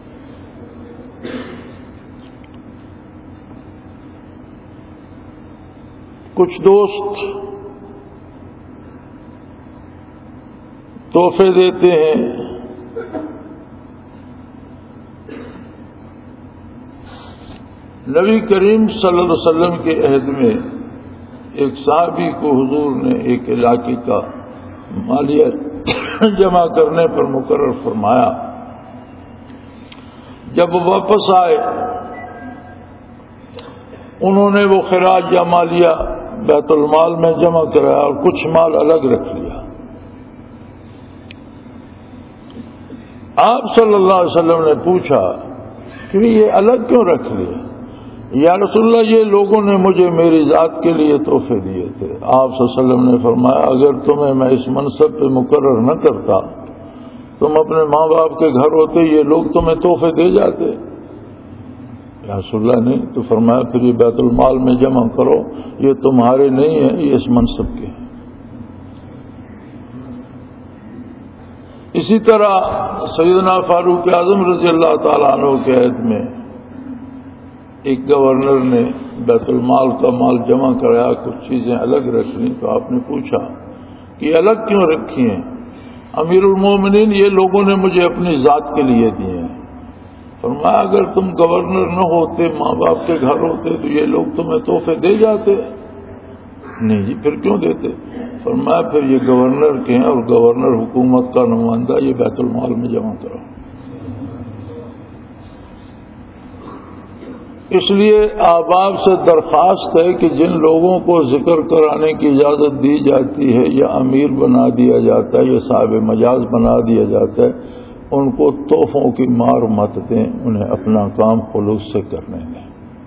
کچھ دوست تحفے دیتے ہیں، نبی کریم صلی اللہ علیہ وسلم کے عہد میں ایک صحابی کو حضور نے ایک علاقے کا مالیہ جمع کرنے پر مقرر فرمایا۔ جب واپس آئے انہوں نے وہ خراج یا مالیہ بیت المال میں جمع کرایا اور کچھ مال الگ رکھ لیا۔ آپ صلی اللہ علیہ وسلم نے پوچھا کہ یہ الگ کیوں رکھ لیا؟ یا رسول اللہ، یہ لوگوں نے مجھے میری ذات کے لیے تحفے دیے تھے۔ آپ صلی اللہ علیہ وسلم نے فرمایا اگر تمہیں میں اس منصب پہ مقرر نہ کرتا، تم اپنے ماں باپ کے گھر ہوتے، یہ لوگ تمہیں تحفے دے جاتے؟ یا رسول اللہ نہیں۔ تو فرمایا پھر یہ بیت المال میں جمع کرو، یہ تمہارے نہیں ہیں، یہ اس منصب کے ہیں۔ اسی طرح سیدنا فاروق اعظم رضی اللہ تعالیٰ عنہ کے عہد میں ایک گورنر نے بیت المال کا مال جمع کرایا، کچھ چیزیں الگ رکھ لیں، تو آپ نے پوچھا کہ یہ الگ کیوں رکھی ہیں؟ امیر المومنین، یہ لوگوں نے مجھے اپنی ذات کے لیے دیے ہیں۔ فرمایا اگر تم گورنر نہ ہوتے، ماں باپ کے گھر ہوتے، تو یہ لوگ تمہیں تحفے دے جاتے؟ نہیں جی، پھر کیوں دیتے؟ فرمایا پھر یہ گورنر کے ہیں، اور گورنر حکومت کا نمائندہ، یہ بیت المال میں جمع کرو۔ اس لیے احباب سے درخواست ہے کہ جن لوگوں کو ذکر کرانے کی اجازت دی جاتی ہے، یا امیر بنا دیا جاتا ہے، یا صاحب مجاز بنا دیا جاتا ہے، ان کو تحفوں کی مار مت دیں، انہیں اپنا کام خلوص سے کرنے دیں۔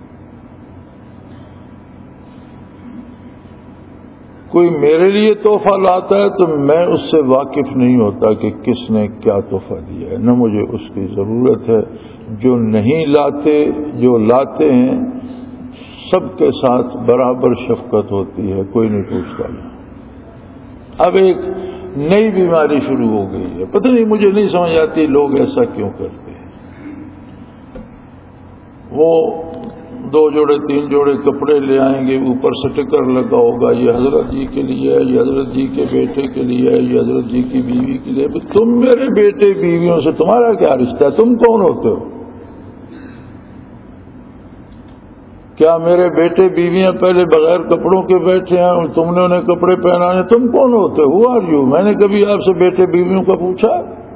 کوئی میرے لیے تحفہ لاتا ہے تو میں اس سے واقف نہیں ہوتا کہ کس نے کیا تحفہ دیا ہے، نہ مجھے اس کی ضرورت ہے۔ جو نہیں لاتے، جو لاتے ہیں سب کے ساتھ برابر شفقت ہوتی ہے، کوئی نہیں پوچھتا۔ اب ایک نئی بیماری شروع ہو گئی ہے، پتہ نہیں، مجھے نہیں سمجھ آتی لوگ ایسا کیوں کرتے ہیں۔ وہ 2 جوڑے 3 جوڑے کپڑے لے آئیں گے، اوپر سٹیکر لگا ہوگا، یہ حضرت جی کے لیے ہے، یہ حضرت جی کے بیٹے کے لیے ہے، یہ حضرت جی کی بیوی کے لیے۔ تم میرے بیٹے بیویوں سے تمہارا کیا رشتہ ہے؟ تم کون ہوتے ہو؟ کیا میرے بیٹے بیویاں پہلے بغیر کپڑوں کے بیٹھے ہیں اور تم نے انہیں کپڑے پہنانے؟ تم کون ہوتے ہو؟ Who are you? میں نے کبھی آپ سے بیٹے بیویوں کا پوچھا؟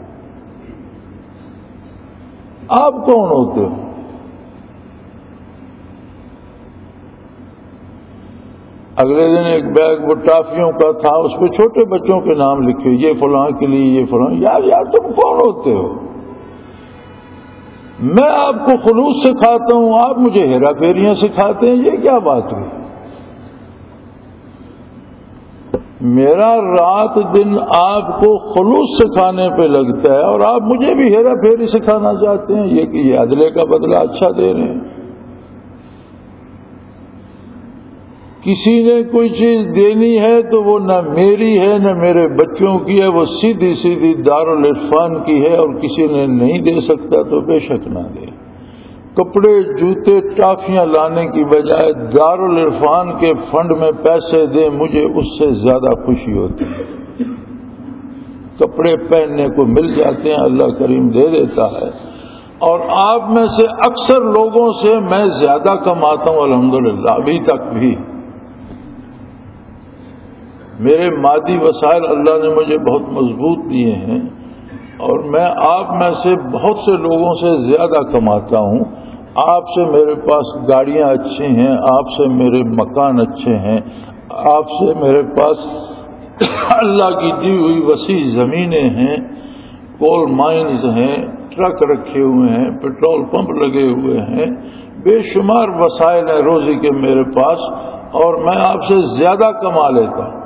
آپ کون ہوتے ہو؟ اگلے دن ایک بیگ وہ ٹافیوں کا تھا، اس پہ چھوٹے بچوں کے نام لکھے، یہ فلاں کے لیے، یہ فلاں۔ یار تم کون ہوتے ہو؟ میں آپ کو خلوص سکھاتا ہوں، آپ مجھے ہیرا پھیریاں سکھاتے ہیں، یہ کیا بات ہوئی؟ میرا رات دن آپ کو خلوص سکھانے پہ لگتا ہے اور آپ مجھے بھی ہیرا پھیری سکھانا چاہتے ہیں۔ یہ عدلے کا بدلہ اچھا دے رہے ہیں۔ کسی نے کوئی چیز دینی ہے تو وہ نہ میری ہے نہ میرے بچوں کی ہے، وہ سیدھی سیدھی دارالعرفان کی ہے، اور کسی نے نہیں دے سکتا تو بے شک نہ دے۔ کپڑے جوتے ٹافیاں لانے کی بجائے دارالعرفان کے فنڈ میں پیسے دیں، مجھے اس سے زیادہ خوشی ہوتی ہے۔ کپڑے پہننے کو مل جاتے ہیں، اللہ کریم دے دیتا ہے، اور آپ میں سے اکثر لوگوں سے میں زیادہ کماتا ہوں الحمدللہ، ابھی تک بھی۔ میرے مادی وسائل اللہ نے مجھے بہت مضبوط دیے ہیں، اور میں آپ میں سے بہت سے لوگوں سے زیادہ کماتا ہوں۔ آپ سے میرے پاس گاڑیاں اچھی ہیں، آپ سے میرے مکان اچھے ہیں، آپ سے میرے پاس اللہ کی دی ہوئی وسیع زمینیں ہیں، کول مائنز ہیں، ٹرک رکھے ہوئے ہیں، پیٹرول پمپ لگے ہوئے ہیں، بے شمار وسائل ہیں روزی کے میرے پاس، اور میں آپ سے زیادہ کما لیتا ہوں۔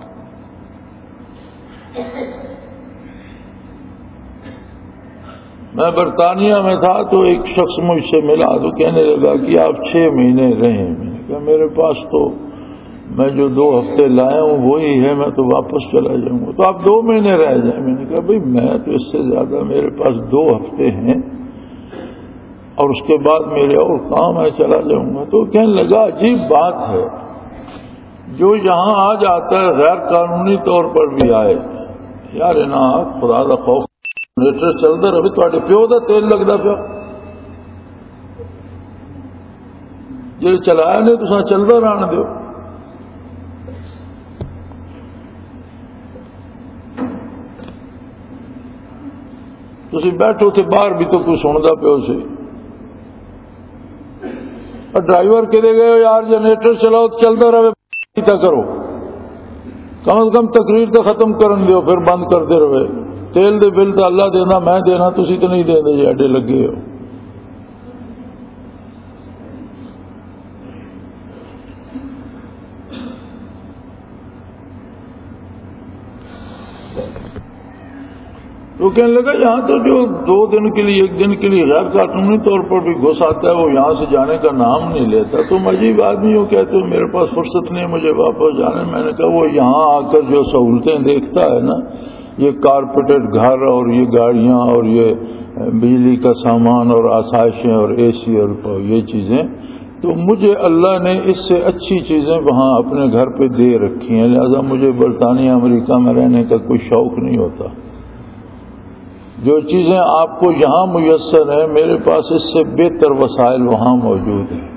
میں برطانیہ میں تھا تو ایک شخص مجھ سے ملا تو کہنے لگا کہ آپ 6 مہینے رہے۔ میں نے کہا میرے پاس تو میں جو 2 ہفتے لایا ہوں وہی ہے، میں تو واپس چلا جاؤں گا۔ تو آپ 2 مہینے رہ جائیں۔ میں نے کہا بھئی میں تو اس سے زیادہ، میرے پاس 2 ہفتے ہیں اور اس کے بعد میرے اور کام ہے، چلا جاؤں گا۔ تو کہنے لگا عجیب بات ہے، جو یہاں آ جاتا ہے غیر قانونی طور پر بھی آئے۔ یار نا خدا دا خوف، جنریٹر چلتا رہے، تھوڑے پیو دا تیل لگتا پیا، جی چلایا نہیں تو چلتا رہن دو۔ تسی بیٹھو تھے باہر بھی تو کوئی سنتا پیو سے، اور ڈرائیور کہتے گئے یار جنریٹر چلاؤ چلتا رہے، کرو کم از کم تقریر تو ختم کرن دیو، پھر بند کرتے رہے۔ تیل دے بل تو اللہ دینا، میں دینا، تسی تو نہیں دے جی اڈے لگے ہو۔ تو کہنے لگا یہاں تو جو 2 دن کے لیے 1 دن کے لیے غیر قانونی طور پر بھی گھس آتا ہے وہ یہاں سے جانے کا نام نہیں لیتا۔ تم عجیب آدمی ہو، کہتے ہو میرے پاس فرصت نہیں ہے مجھے واپس جانے۔ میں نے کہا وہ یہاں آ کر جو سہولتیں دیکھتا ہے نا، یہ کارپیٹڈ گھر اور یہ گاڑیاں اور یہ بجلی کا سامان اور آسائشیں اور اے سی اور یہ چیزیں، تو مجھے اللہ نے اس سے اچھی چیزیں وہاں اپنے گھر پہ دے رکھی ہیں، لہذا مجھے برطانیہ امریکہ میں رہنے کا کوئی شوق نہیں ہوتا۔ جو چیزیں آپ کو یہاں میسر ہیں میرے پاس اس سے بہتر وسائل وہاں موجود ہیں،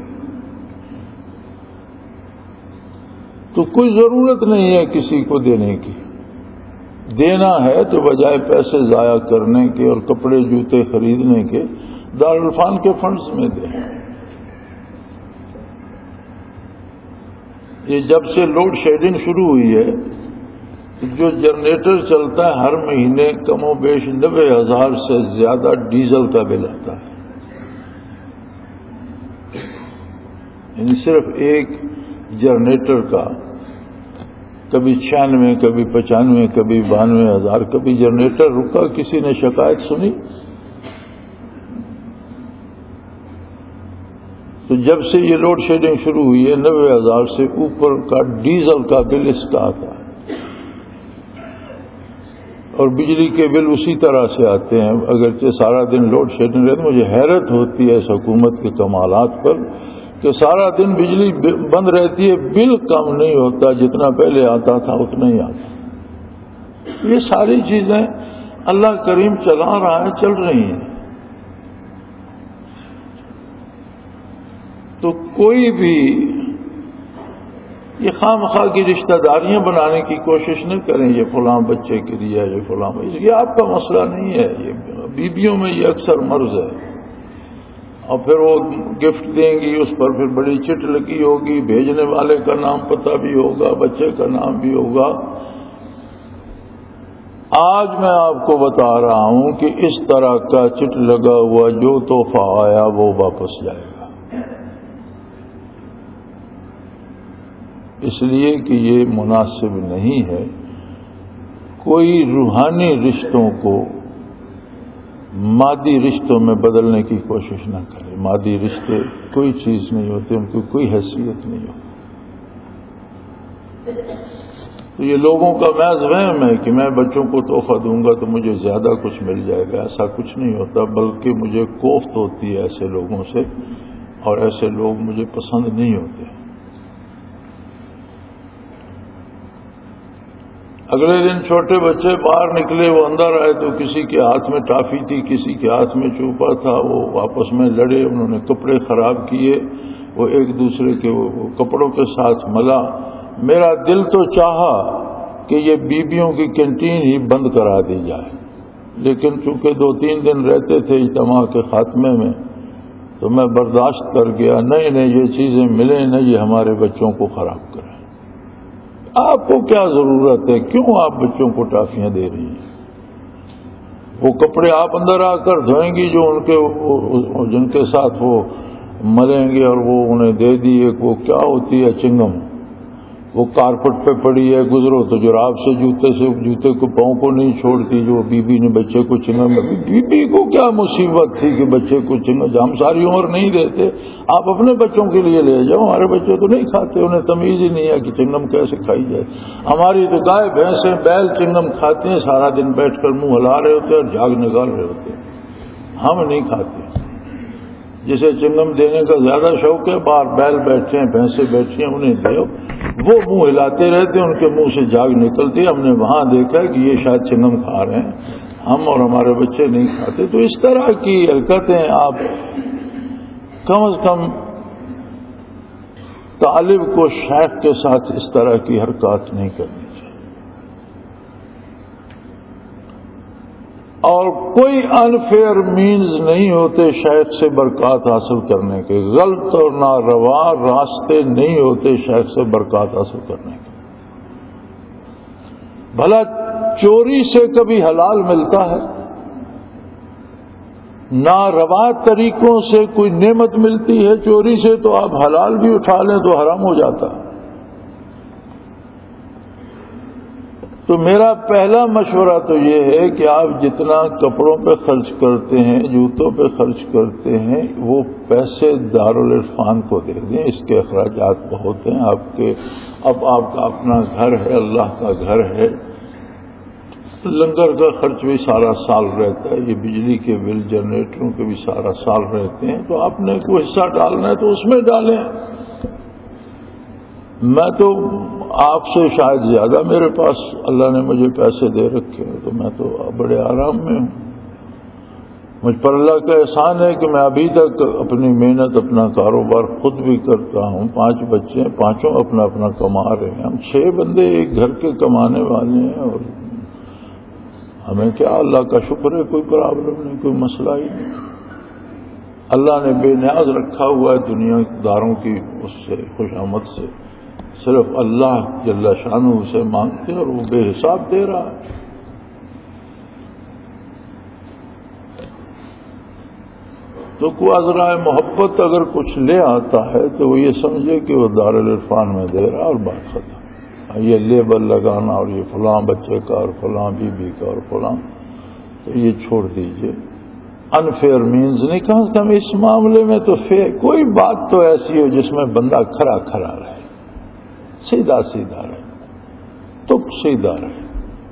تو کوئی ضرورت نہیں ہے کسی کو دینے کی۔ دینا ہے تو بجائے پیسے ضائع کرنے کے اور کپڑے جوتے خریدنے کے دارالعرفان کے فنڈز میں دیں۔ یہ جب سے لوڈ شیڈنگ شروع ہوئی ہے، جو جنریٹر چلتا ہے ہر مہینے کم و بیش 90,000 سے زیادہ ڈیزل کا بل آتا ہے، یعنی صرف ایک جنریٹر کا، کبھی 96، کبھی 95، کبھی 92,000۔ کبھی جنریٹر رکا، کسی نے شکایت سنی؟ تو جب سے یہ لوڈ شیڈنگ شروع ہوئی ہے 90,000 سے اوپر کا ڈیزل کا بل اس کا آتا ہے، اور بجلی کے بل اسی طرح سے آتے ہیں، اگرچہ سارا دن لوڈ شیڈنگ رہتی۔ مجھے حیرت ہوتی ہے اس حکومت کے کمالات پر کہ سارا دن بجلی بند رہتی ہے، بل کم نہیں ہوتا، جتنا پہلے آتا تھا اتنا ہی آتا۔ یہ ساری چیزیں اللہ کریم چلا رہا ہے، چل رہی ہیں۔ تو کوئی بھی یہ خواہ مخواہ کی رشتہ داریاں بنانے کی کوشش نہ کریں، یہ فلاں بچے کے لیے، یہ فلاں، یہ آپ کا مسئلہ نہیں ہے، یہ بیویوں میں یہ اکثر مرض ہے۔ اور پھر وہ گفٹ دیں گی، اس پر پھر بڑی چٹ لگی ہوگی، بھیجنے والے کا نام پتہ بھی ہوگا، بچے کا نام بھی ہوگا۔ آج میں آپ کو بتا رہا ہوں کہ اس طرح کا چٹ لگا ہوا جو تحفہ آیا وہ واپس جائے گا، اس لیے کہ یہ مناسب نہیں ہے۔ کوئی روحانی رشتوں کو مادی رشتوں میں بدلنے کی کوشش نہ کرے۔ مادی رشتے کوئی چیز نہیں ہوتے، ان کی کوئی حیثیت نہیں ہوتی۔ تو یہ لوگوں کا محض وہم ہے کہ میں بچوں کو تحفہ دوں گا تو مجھے زیادہ کچھ مل جائے گا، ایسا کچھ نہیں ہوتا، بلکہ مجھے کوفت ہوتی ہے ایسے لوگوں سے، اور ایسے لوگ مجھے پسند نہیں ہوتے۔ اگلے دن چھوٹے بچے باہر نکلے، وہ اندر آئے تو کسی کے ہاتھ میں ٹافی تھی، کسی کے ہاتھ میں چوپا تھا، وہ آپس میں لڑے، انہوں نے کپڑے خراب کیے، وہ ایک دوسرے کے وہ کپڑوں کے ساتھ ملا۔ میرا دل تو چاہا کہ یہ بیبیوں کی کینٹین ہی بند کرا دی جائے، لیکن چونکہ 2-3 دن رہتے تھے اجتماع کے خاتمے میں تو میں برداشت کر گیا، نہیں یہ چیزیں ملیں نہ، یہ ہمارے بچوں کو خراب کریں۔ آپ کو کیا ضرورت ہے؟ کیوں آپ بچوں کو ٹافیاں دے رہی ہیں؟ وہ کپڑے آپ اندر آ کر دھوئیں گی جو جن کے ساتھ وہ ملیں گے، اور وہ انہیں دے دی ایک وہ کیا ہوتی ہے چنگم، وہ کارپٹ پہ پڑی ہے، گزرو تو جراب سے جوتے کو پاؤں کو نہیں چھوڑتی، جو بی نے بچے کو چنگم، بی کو کیا مصیبت تھی کہ بچے کو چنگم، ہم ساری عمر نہیں دیتے، آپ اپنے بچوں کے لیے لے جاؤ، ہمارے بچے تو نہیں کھاتے، انہیں تمیز ہی نہیں ہے کہ چنگم کیسے کھائی جائے۔ ہماری تو گائے بھینسیں بیل چنگم کھاتے ہیں، سارا دن بیٹھ کر منہ ہلا رہے ہوتے ہیں اور جھاگ نکال رہے ہوتے ہیں، ہم نہیں کھاتے۔ جسے چنگم دینے کا زیادہ شوق ہے، باہر بیل بیٹھے ہیں، بھینسیں بیٹھی ہیں، انہیں دو، وہ منہ ہلاتے رہتے ہیں، ان کے منہ سے جاگ نکلتی ہے۔ ہم نے وہاں دیکھا کہ یہ شاید چنگم کھا رہے ہیں، ہم اور ہمارے بچے نہیں کھاتے۔ تو اس طرح کی حرکتیں آپ کم از کم طالب کو شیخ کے ساتھ اس طرح کی حرکات نہیں کرنی چاہیے، اور کوئی انفیئر مینز نہیں ہوتے شیخ سے برکات حاصل کرنے کے، غلط اور ناروا راستے نہیں ہوتے شیخ سے برکات حاصل کرنے کے۔ بھلا چوری سے کبھی حلال ملتا ہے؟ ناروا طریقوں سے کوئی نعمت ملتی ہے؟ چوری سے تو آپ حلال بھی اٹھا لیں تو حرام ہو جاتا ہے۔ تو میرا پہلا مشورہ تو یہ ہے کہ آپ جتنا کپڑوں پہ خرچ کرتے ہیں، جوتوں پہ خرچ کرتے ہیں، وہ پیسے دارالعرفان کو دے دیں، اس کے اخراجات بہت ہیں آپ کے۔ اب آپ کا اپنا گھر ہے، اللہ کا گھر ہے، لنگر کا خرچ بھی سارا سال رہتا ہے، یہ بجلی کے بل جنریٹروں کے بھی سارا سال رہتے ہیں، تو آپ نے کوئی حصہ ڈالنا ہے تو اس میں ڈالیں۔ میں تو آپ سے شاید زیادہ میرے پاس اللہ نے مجھے پیسے دے رکھے ہیں، تو میں تو بڑے آرام میں ہوں۔ مجھ پر اللہ کا احسان ہے کہ میں ابھی تک اپنی محنت، اپنا کاروبار خود بھی کرتا ہوں، 5 بچے ہیں، 5 اپنا اپنا کما رہے ہیں، ہم 6 بندے ایک گھر کے کمانے والے ہیں، اور ہمیں کیا، اللہ کا شکر ہے، کوئی پرابلم نہیں، کوئی مسئلہ ہی نہیں۔ اللہ نے بے نیاز رکھا ہوا ہے دنیا داروں کی اس سے خوشامد سے، صرف اللہ جل شانہ سے مانگتے اور وہ بے حساب دے رہا ہے۔ تو کوئی عذرائے محبت اگر کچھ لے آتا ہے تو وہ یہ سمجھے کہ وہ دارالعرفان میں دے رہا اور بات ختم۔ یہ لیبل لگانا اور یہ فلاں بچے کا اور فلاں بیوی کا اور فلاں، تو یہ چھوڑ دیجئے۔ انفیئر مینز نہیں، کم سے کم اس معاملے میں تو کوئی بات تو ایسی ہو جس میں بندہ کھڑا کھڑا رہے، سیدھا سیدھا رہے، تک سیدھا رہے۔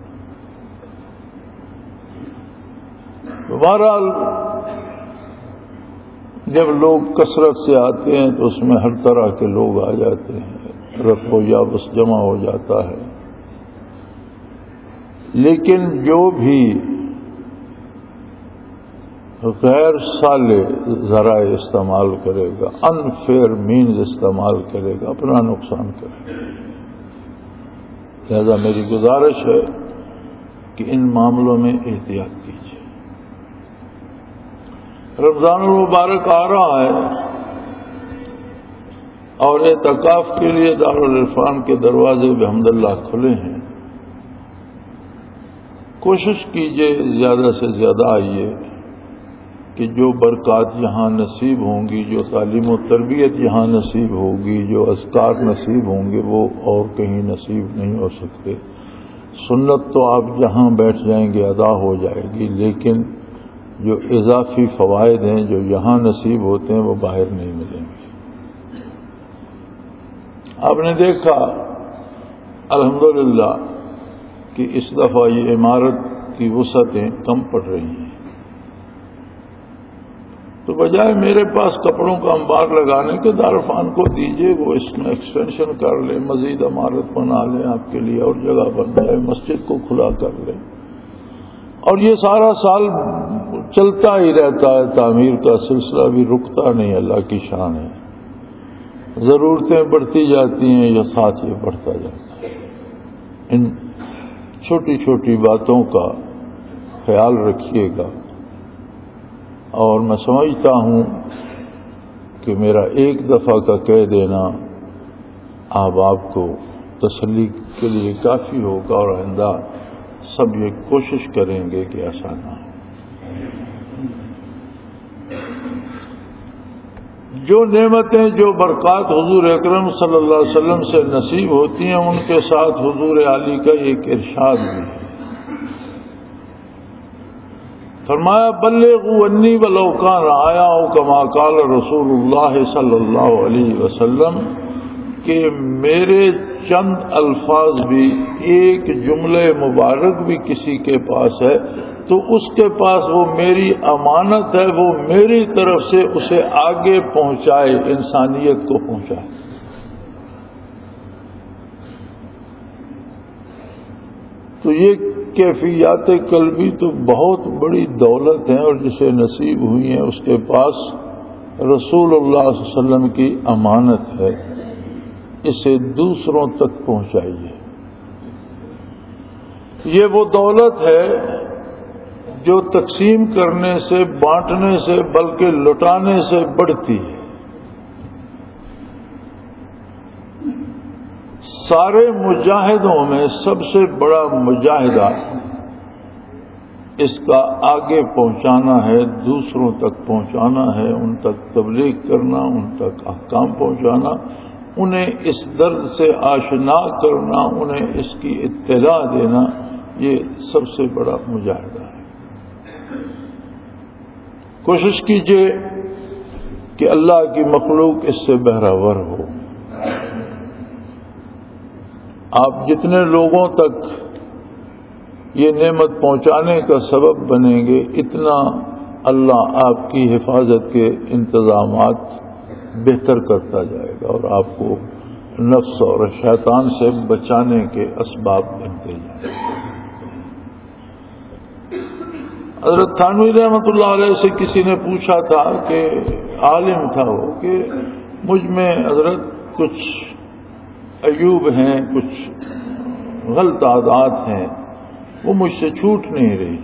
بہرحال جب لوگ کثرت سے آتے ہیں تو اس میں ہر طرح کے لوگ آ جاتے ہیں، رقب و یابس جمع ہو جاتا ہے، لیکن جو بھی غیر صالح ذرائع استعمال کرے گا، انفیئر مینز استعمال کرے گا، اپنا نقصان کرے گا۔ لہذا میری گزارش ہے کہ ان معاملوں میں احتیاط کیجیے۔ رمضان المبارک آ رہا ہے اور اعتکاف کے لیے دارالعرفان کے دروازے بحمداللہ کھلے ہیں۔ کوشش کیجیے زیادہ سے زیادہ آئیے کہ جو برکات یہاں نصیب ہوں گی، جو تعلیم و تربیت یہاں نصیب ہوگی، جو اذکار نصیب ہوں گے، وہ اور کہیں نصیب نہیں ہو سکتے۔ سنت تو آپ جہاں بیٹھ جائیں گے ادا ہو جائے گی، لیکن جو اضافی فوائد ہیں جو یہاں نصیب ہوتے ہیں وہ باہر نہیں ملیں گے۔ آپ نے دیکھا الحمدللہ کہ اس دفعہ یہ عمارت کی وسعتیں کم پڑ رہی ہیں، تو بجائے میرے پاس کپڑوں کا انبار لگانے کے دارالعرفان کو دیجئے، وہ اس میں ایکسٹینشن کر لے، مزید عمارت بنا لیں آپ کے لیے، اور جگہ بن جائے، مسجد کو کھلا کر لیں، اور یہ سارا سال چلتا ہی رہتا ہے، تعمیر کا سلسلہ بھی رکتا نہیں۔ اللہ کی شان ہے، ضرورتیں بڑھتی جاتی ہیں یا ساتھ یہ بڑھتا جاتا ہے۔ ان چھوٹی چھوٹی باتوں کا خیال رکھیے گا، اور میں سمجھتا ہوں کہ میرا ایک دفعہ کا کہہ دینا آپ کو تسلی کے لیے کافی ہوگا، اور آئندہ سب یہ کوشش کریں گے کہ ایسا نہ ہو۔ جو نعمتیں، جو برکات حضور اکرم صلی اللہ علیہ وسلم سے نصیب ہوتی ہیں، ان کے ساتھ حضور عالی کا ایک ارشاد بھی ہے۔ فرمایا بلغوا انی ولو کان آیا کما قال رسول اللہ صلی اللہ علیہ وسلم، کہ میرے چند الفاظ بھی، ایک جملہ مبارک بھی کسی کے پاس ہے تو اس کے پاس وہ میری امانت ہے، وہ میری طرف سے اسے آگے پہنچائے، انسانیت کو پہنچائے۔ تو یہ کیفیات قلبی تو بہت بڑی دولت ہیں، اور جسے نصیب ہوئی ہیں اس کے پاس رسول اللہ صلی اللہ علیہ وسلم کی امانت ہے، اسے دوسروں تک پہنچائیے۔ یہ وہ دولت ہے جو تقسیم کرنے سے، بانٹنے سے، بلکہ لٹانے سے بڑھتی ہے۔ سارے مجاہدوں میں سب سے بڑا مجاہدہ اس کا آگے پہنچانا ہے، دوسروں تک پہنچانا ہے، ان تک تبلیغ کرنا، ان تک احکام پہنچانا، انہیں اس درد سے آشنا کرنا، انہیں اس کی اطلاع دینا، یہ سب سے بڑا مجاہدہ ہے۔ کوشش کیجئے کہ اللہ کی مخلوق اس سے بہرہور ہو۔ آپ جتنے لوگوں تک یہ نعمت پہنچانے کا سبب بنیں گے، اتنا اللہ آپ کی حفاظت کے انتظامات بہتر کرتا جائے گا، اور آپ کو نفس اور شیطان سے بچانے کے اسباب بنتے جائیں گے۔ حضرت تھانوی رحمۃ اللہ علیہ سے کسی نے پوچھا تھا، کہ عالم تھا وہ، کہ مجھ میں حضرت کچھ عیوب ہیں، کچھ غلط عادات ہیں، وہ مجھ سے چھوٹ نہیں رہی۔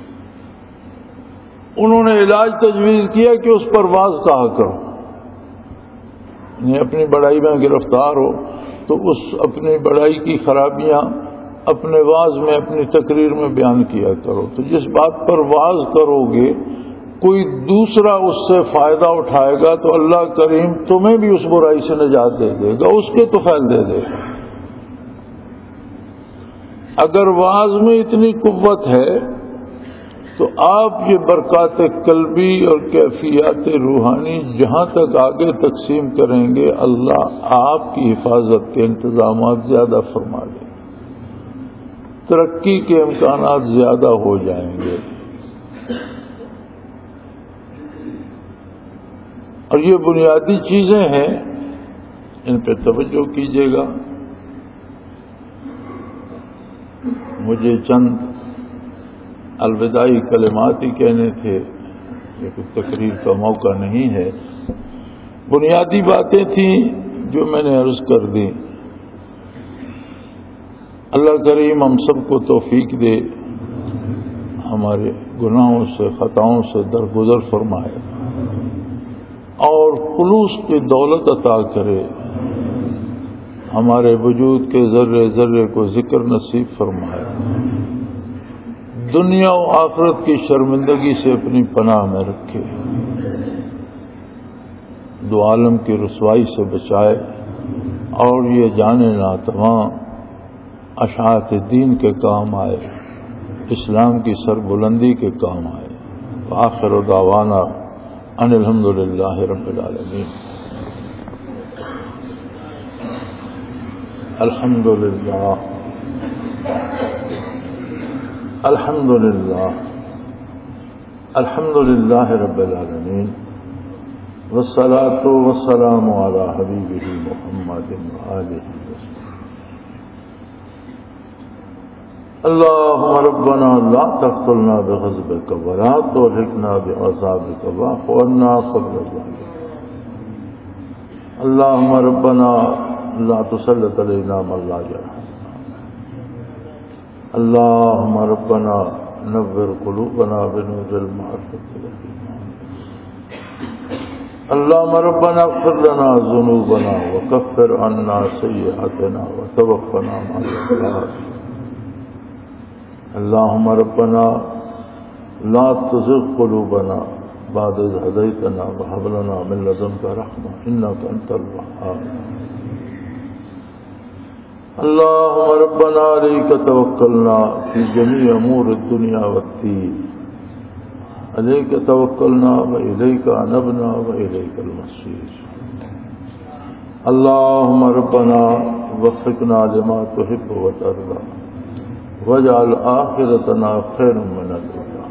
انہوں نے علاج تجویز کیا کہ اس پر واز کہا کرو، یعنی اپنی بڑائی میں گرفتار ہو تو اس اپنی بڑائی کی خرابیاں اپنے واز میں، اپنی تقریر میں بیان کیا کرو۔ تو جس بات پر واز کرو گے کوئی دوسرا اس سے فائدہ اٹھائے گا تو اللہ کریم تمہیں بھی اس برائی سے نجات دے دے گا، اس کے تو فائدے دے دے گا۔ اگر واز میں اتنی قوت ہے تو آپ یہ برکات قلبی اور کیفیات روحانی جہاں تک آگے تقسیم کریں گے اللہ آپ کی حفاظت کے انتظامات زیادہ فرما دیں، ترقی کے امکانات زیادہ ہو جائیں گے۔ اور یہ بنیادی چیزیں ہیں، ان پہ توجہ کیجیے گا۔ مجھے چند الوداعی کلمات ہی کہنے تھے، یہ کوئی تقریر کا موقع نہیں ہے۔ بنیادی باتیں تھیں جو میں نے عرض کر دی۔ اللہ کریم ہم سب کو توفیق دے، ہمارے گناہوں سے خطاؤں سے درگزر فرمائے اور خلوص کی دولت عطا کرے، ہمارے وجود کے ذرے ذرے کو ذکر نصیب فرمائے، دنیا و آخرت کی شرمندگی سے اپنی پناہ میں رکھے، دو عالم کی رسوائی سے بچائے اور یہ جانے نا تمام اشاعت دین کے کام آئے، اسلام کی سربلندی کے کام آئے۔ وآخر دعوانا ان الحمدللہ رب العالمین۔ الحمدللہ الحمدللہ الحمدللہ رب العالمین، والصلاة والسلام علی حبیبہ محمد وآلہ وسلم۔ اللہم ربنا لا تقتلنا بغضبک ولا تہلکنا بعذابک واعف عنا قبل ذلک۔ اللہم ربنا لا تسلط علینا من لا یرحمنا۔ اللہم ربنا نور قلوبنا بنور المعرفۃ والایمان۔ اللہم ربنا اغفر لنا ذنوبنا وکفر عنا سیئاتنا وتوفنا مع الابرار۔ اللہم ربنا لا تزغ قلوبنا بعد اذ ہدیتنا وہب لنا من لدنک رحمۃ انک انت الوہاب۔ اللہم ربنا علیک توکلنا فی جمیع امور الدنیا والدین، علیک توکلنا والیک انبنا والیک المصیر۔ اللہم ربنا وفقنا لما تحب وترضى واجعل آخرتنا خیرا من الأولى۔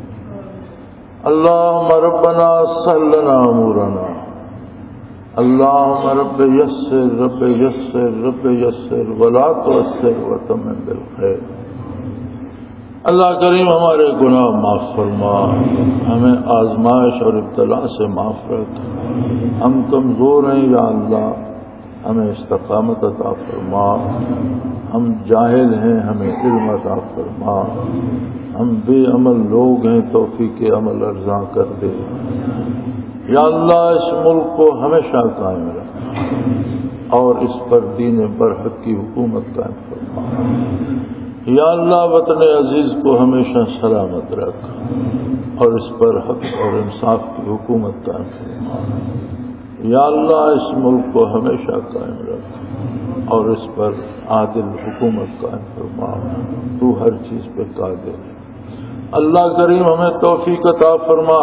اللہم ربنا سہل لنا امورنا، اللہم رب یسر رب یسر رب یسر ولا تعسر وتمم بالخیر۔ اللہ کریم ہمارے گناہ معاف فرما، ہمیں آزمائش اور ابتلا سے معاف رکھ۔ ہم کمزور ہیں یا اللہ، ہمیں استقامت عطا فرما۔ ہم جاہل ہیں، ہمیں علم عطا فرما۔ ہم بے عمل لوگ ہیں، توفیق عمل ارزاں کر دے۔ یا اللہ اس ملک کو ہمیشہ قائم رکھ اور اس پر دین برحق کی حکومت قائم فرما۔ یا اللہ وطن عزیز کو ہمیشہ سلامت رکھ اور اس پر حق اور انصاف کی حکومت قائم فرما۔ یا اللہ اس ملک کو ہمیشہ قائم رکھ اور اس پر عادل حکومت قائم فرما۔ تو ہر چیز پہ قادر ہے۔ اللہ کریم ہمیں توفیق عطا فرما،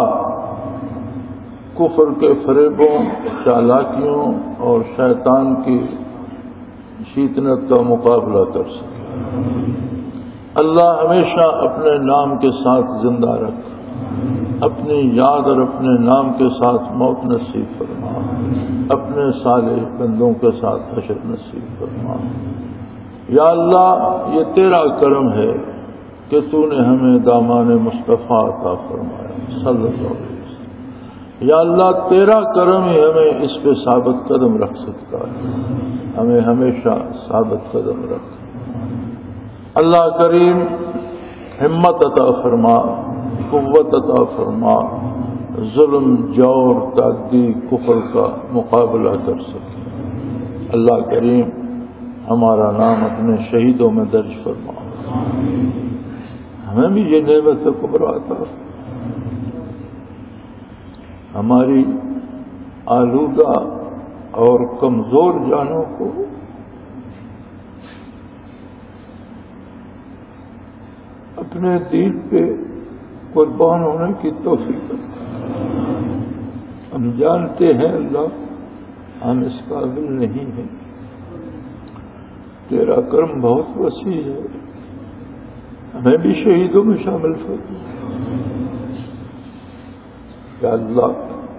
کفر کے فریبوں، چالاکیوں اور شیطان کی شیطنت کا مقابلہ کر سکے۔ اللہ ہمیشہ اپنے نام کے ساتھ زندہ رکھ، اپنی یاد اور اپنے نام کے ساتھ موت نصیب فرما، اپنے صالح بندوں کے ساتھ حشر نصیب فرما۔ یا اللہ یہ تیرا کرم ہے کہ تو نے ہمیں دامان مصطفیٰ عطا فرمایا صلی اللہ علیہ وسلم۔ یا اللہ تیرا کرم ہی ہمیں اس پہ ثابت قدم رکھ سکتا ہے، ہمیں ہمیشہ ثابت قدم رکھ۔ اللہ کریم ہمت عطا فرما، قوت عطا فرما، ظلم جور تعدی کفر کا مقابلہ کر سکے۔ اللہ کریم ہمارا نام اپنے شہیدوں میں درج فرما، ہمیں بھی یہ نعمت کبریٰ عطا۔ ہماری آلودہ اور کمزور جانوں کو اپنے دین پہ قربان ہونے کی توفیق۔ ہم جانتے ہیں اللہ ہم اس قابل نہیں ہیں، تیرا کرم بہت وسیع ہے، ہمیں بھی شہیدوں میں شامل فرما۔ یا اللہ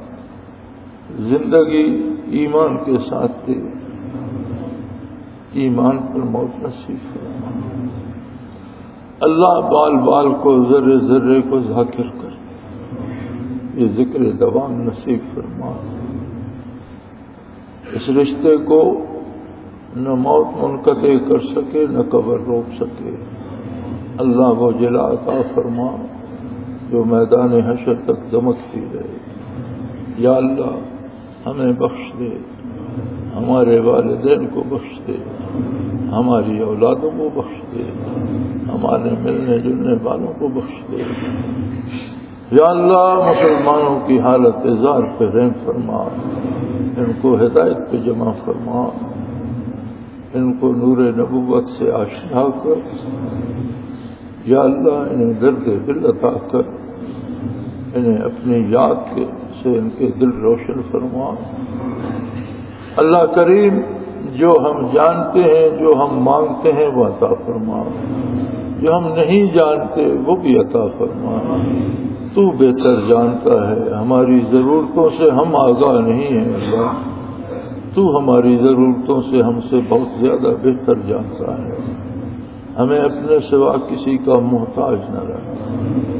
زندگی ایمان کے ساتھ دے، ایمان پر موت نصیب فرما۔ اللہ بال بال کو ذرے ذرے کو ذاکر کر، یہ ذکر دوام نصیب فرما۔ اس رشتے کو نہ موت منقطع کر سکے نہ قبر روک سکے، اللہ وہ جلا عطا فرما جو میدان حشر تک دمکتی رہے۔ یا اللہ ہمیں بخش دے، ہمارے والدین کو بخش دے، ہماری اولادوں کو بخش دے، ہمارے ملنے جلنے والوں کو بخش دے۔ یا اللہ مسلمانوں کی حالت زار پہ رحم فرما، ان کو ہدایت پہ جمع فرما، ان کو نور نبوت سے آشنا کر۔ یا اللہ انہیں درد دل عطا کر، انہیں اپنی یاد سے ان کے دل روشن فرما۔ اللہ کریم جو ہم جانتے ہیں، جو ہم مانگتے ہیں وہ عطا فرما، جو ہم نہیں جانتے وہ بھی عطا فرما۔ تو بہتر جانتا ہے، ہماری ضرورتوں سے ہم آگاہ نہیں ہیں اللہ، تو ہماری ضرورتوں سے ہم سے بہت زیادہ بہتر جانتا ہے، ہمیں اپنے سوا کسی کا محتاج نہ رہنا۔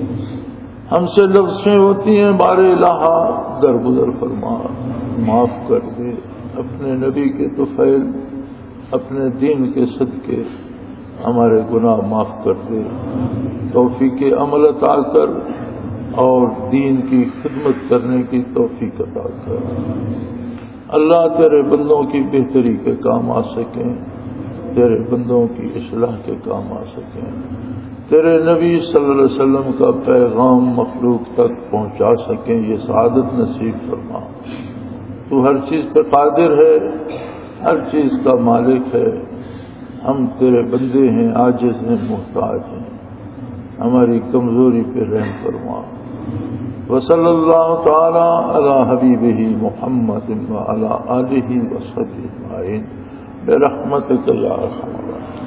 ہم سے لفظیں ہوتی ہیں بار الہ درگزر فرما، معاف کر دے، اپنے نبی کے طفیل اپنے دین کے صدقے ہمارے گناہ معاف کر دے، توفیق عمل عطا کر اور دین کی خدمت کرنے کی توفیق عطا کر۔ اللہ تیرے بندوں کی بہتری کے کام آ سکیں، تیرے بندوں کی اصلاح کے کام آ سکیں، تیرے نبی صلی اللہ علیہ وسلم کا پیغام مخلوق تک پہنچا سکیں، یہ سعادت نصیب فرما۔ تو ہر چیز پہ قادر ہے، ہر چیز کا مالک ہے، ہم تیرے بندے ہیں، عاجز ہیں، محتاج ہیں، ہماری کمزوری پہ رحم فرما۔ وصلی اللہ تعالی علی حبیبہ محمد وعلی آلہ وصحبہ اجمعین برحمتک یا ارحم الراحمین۔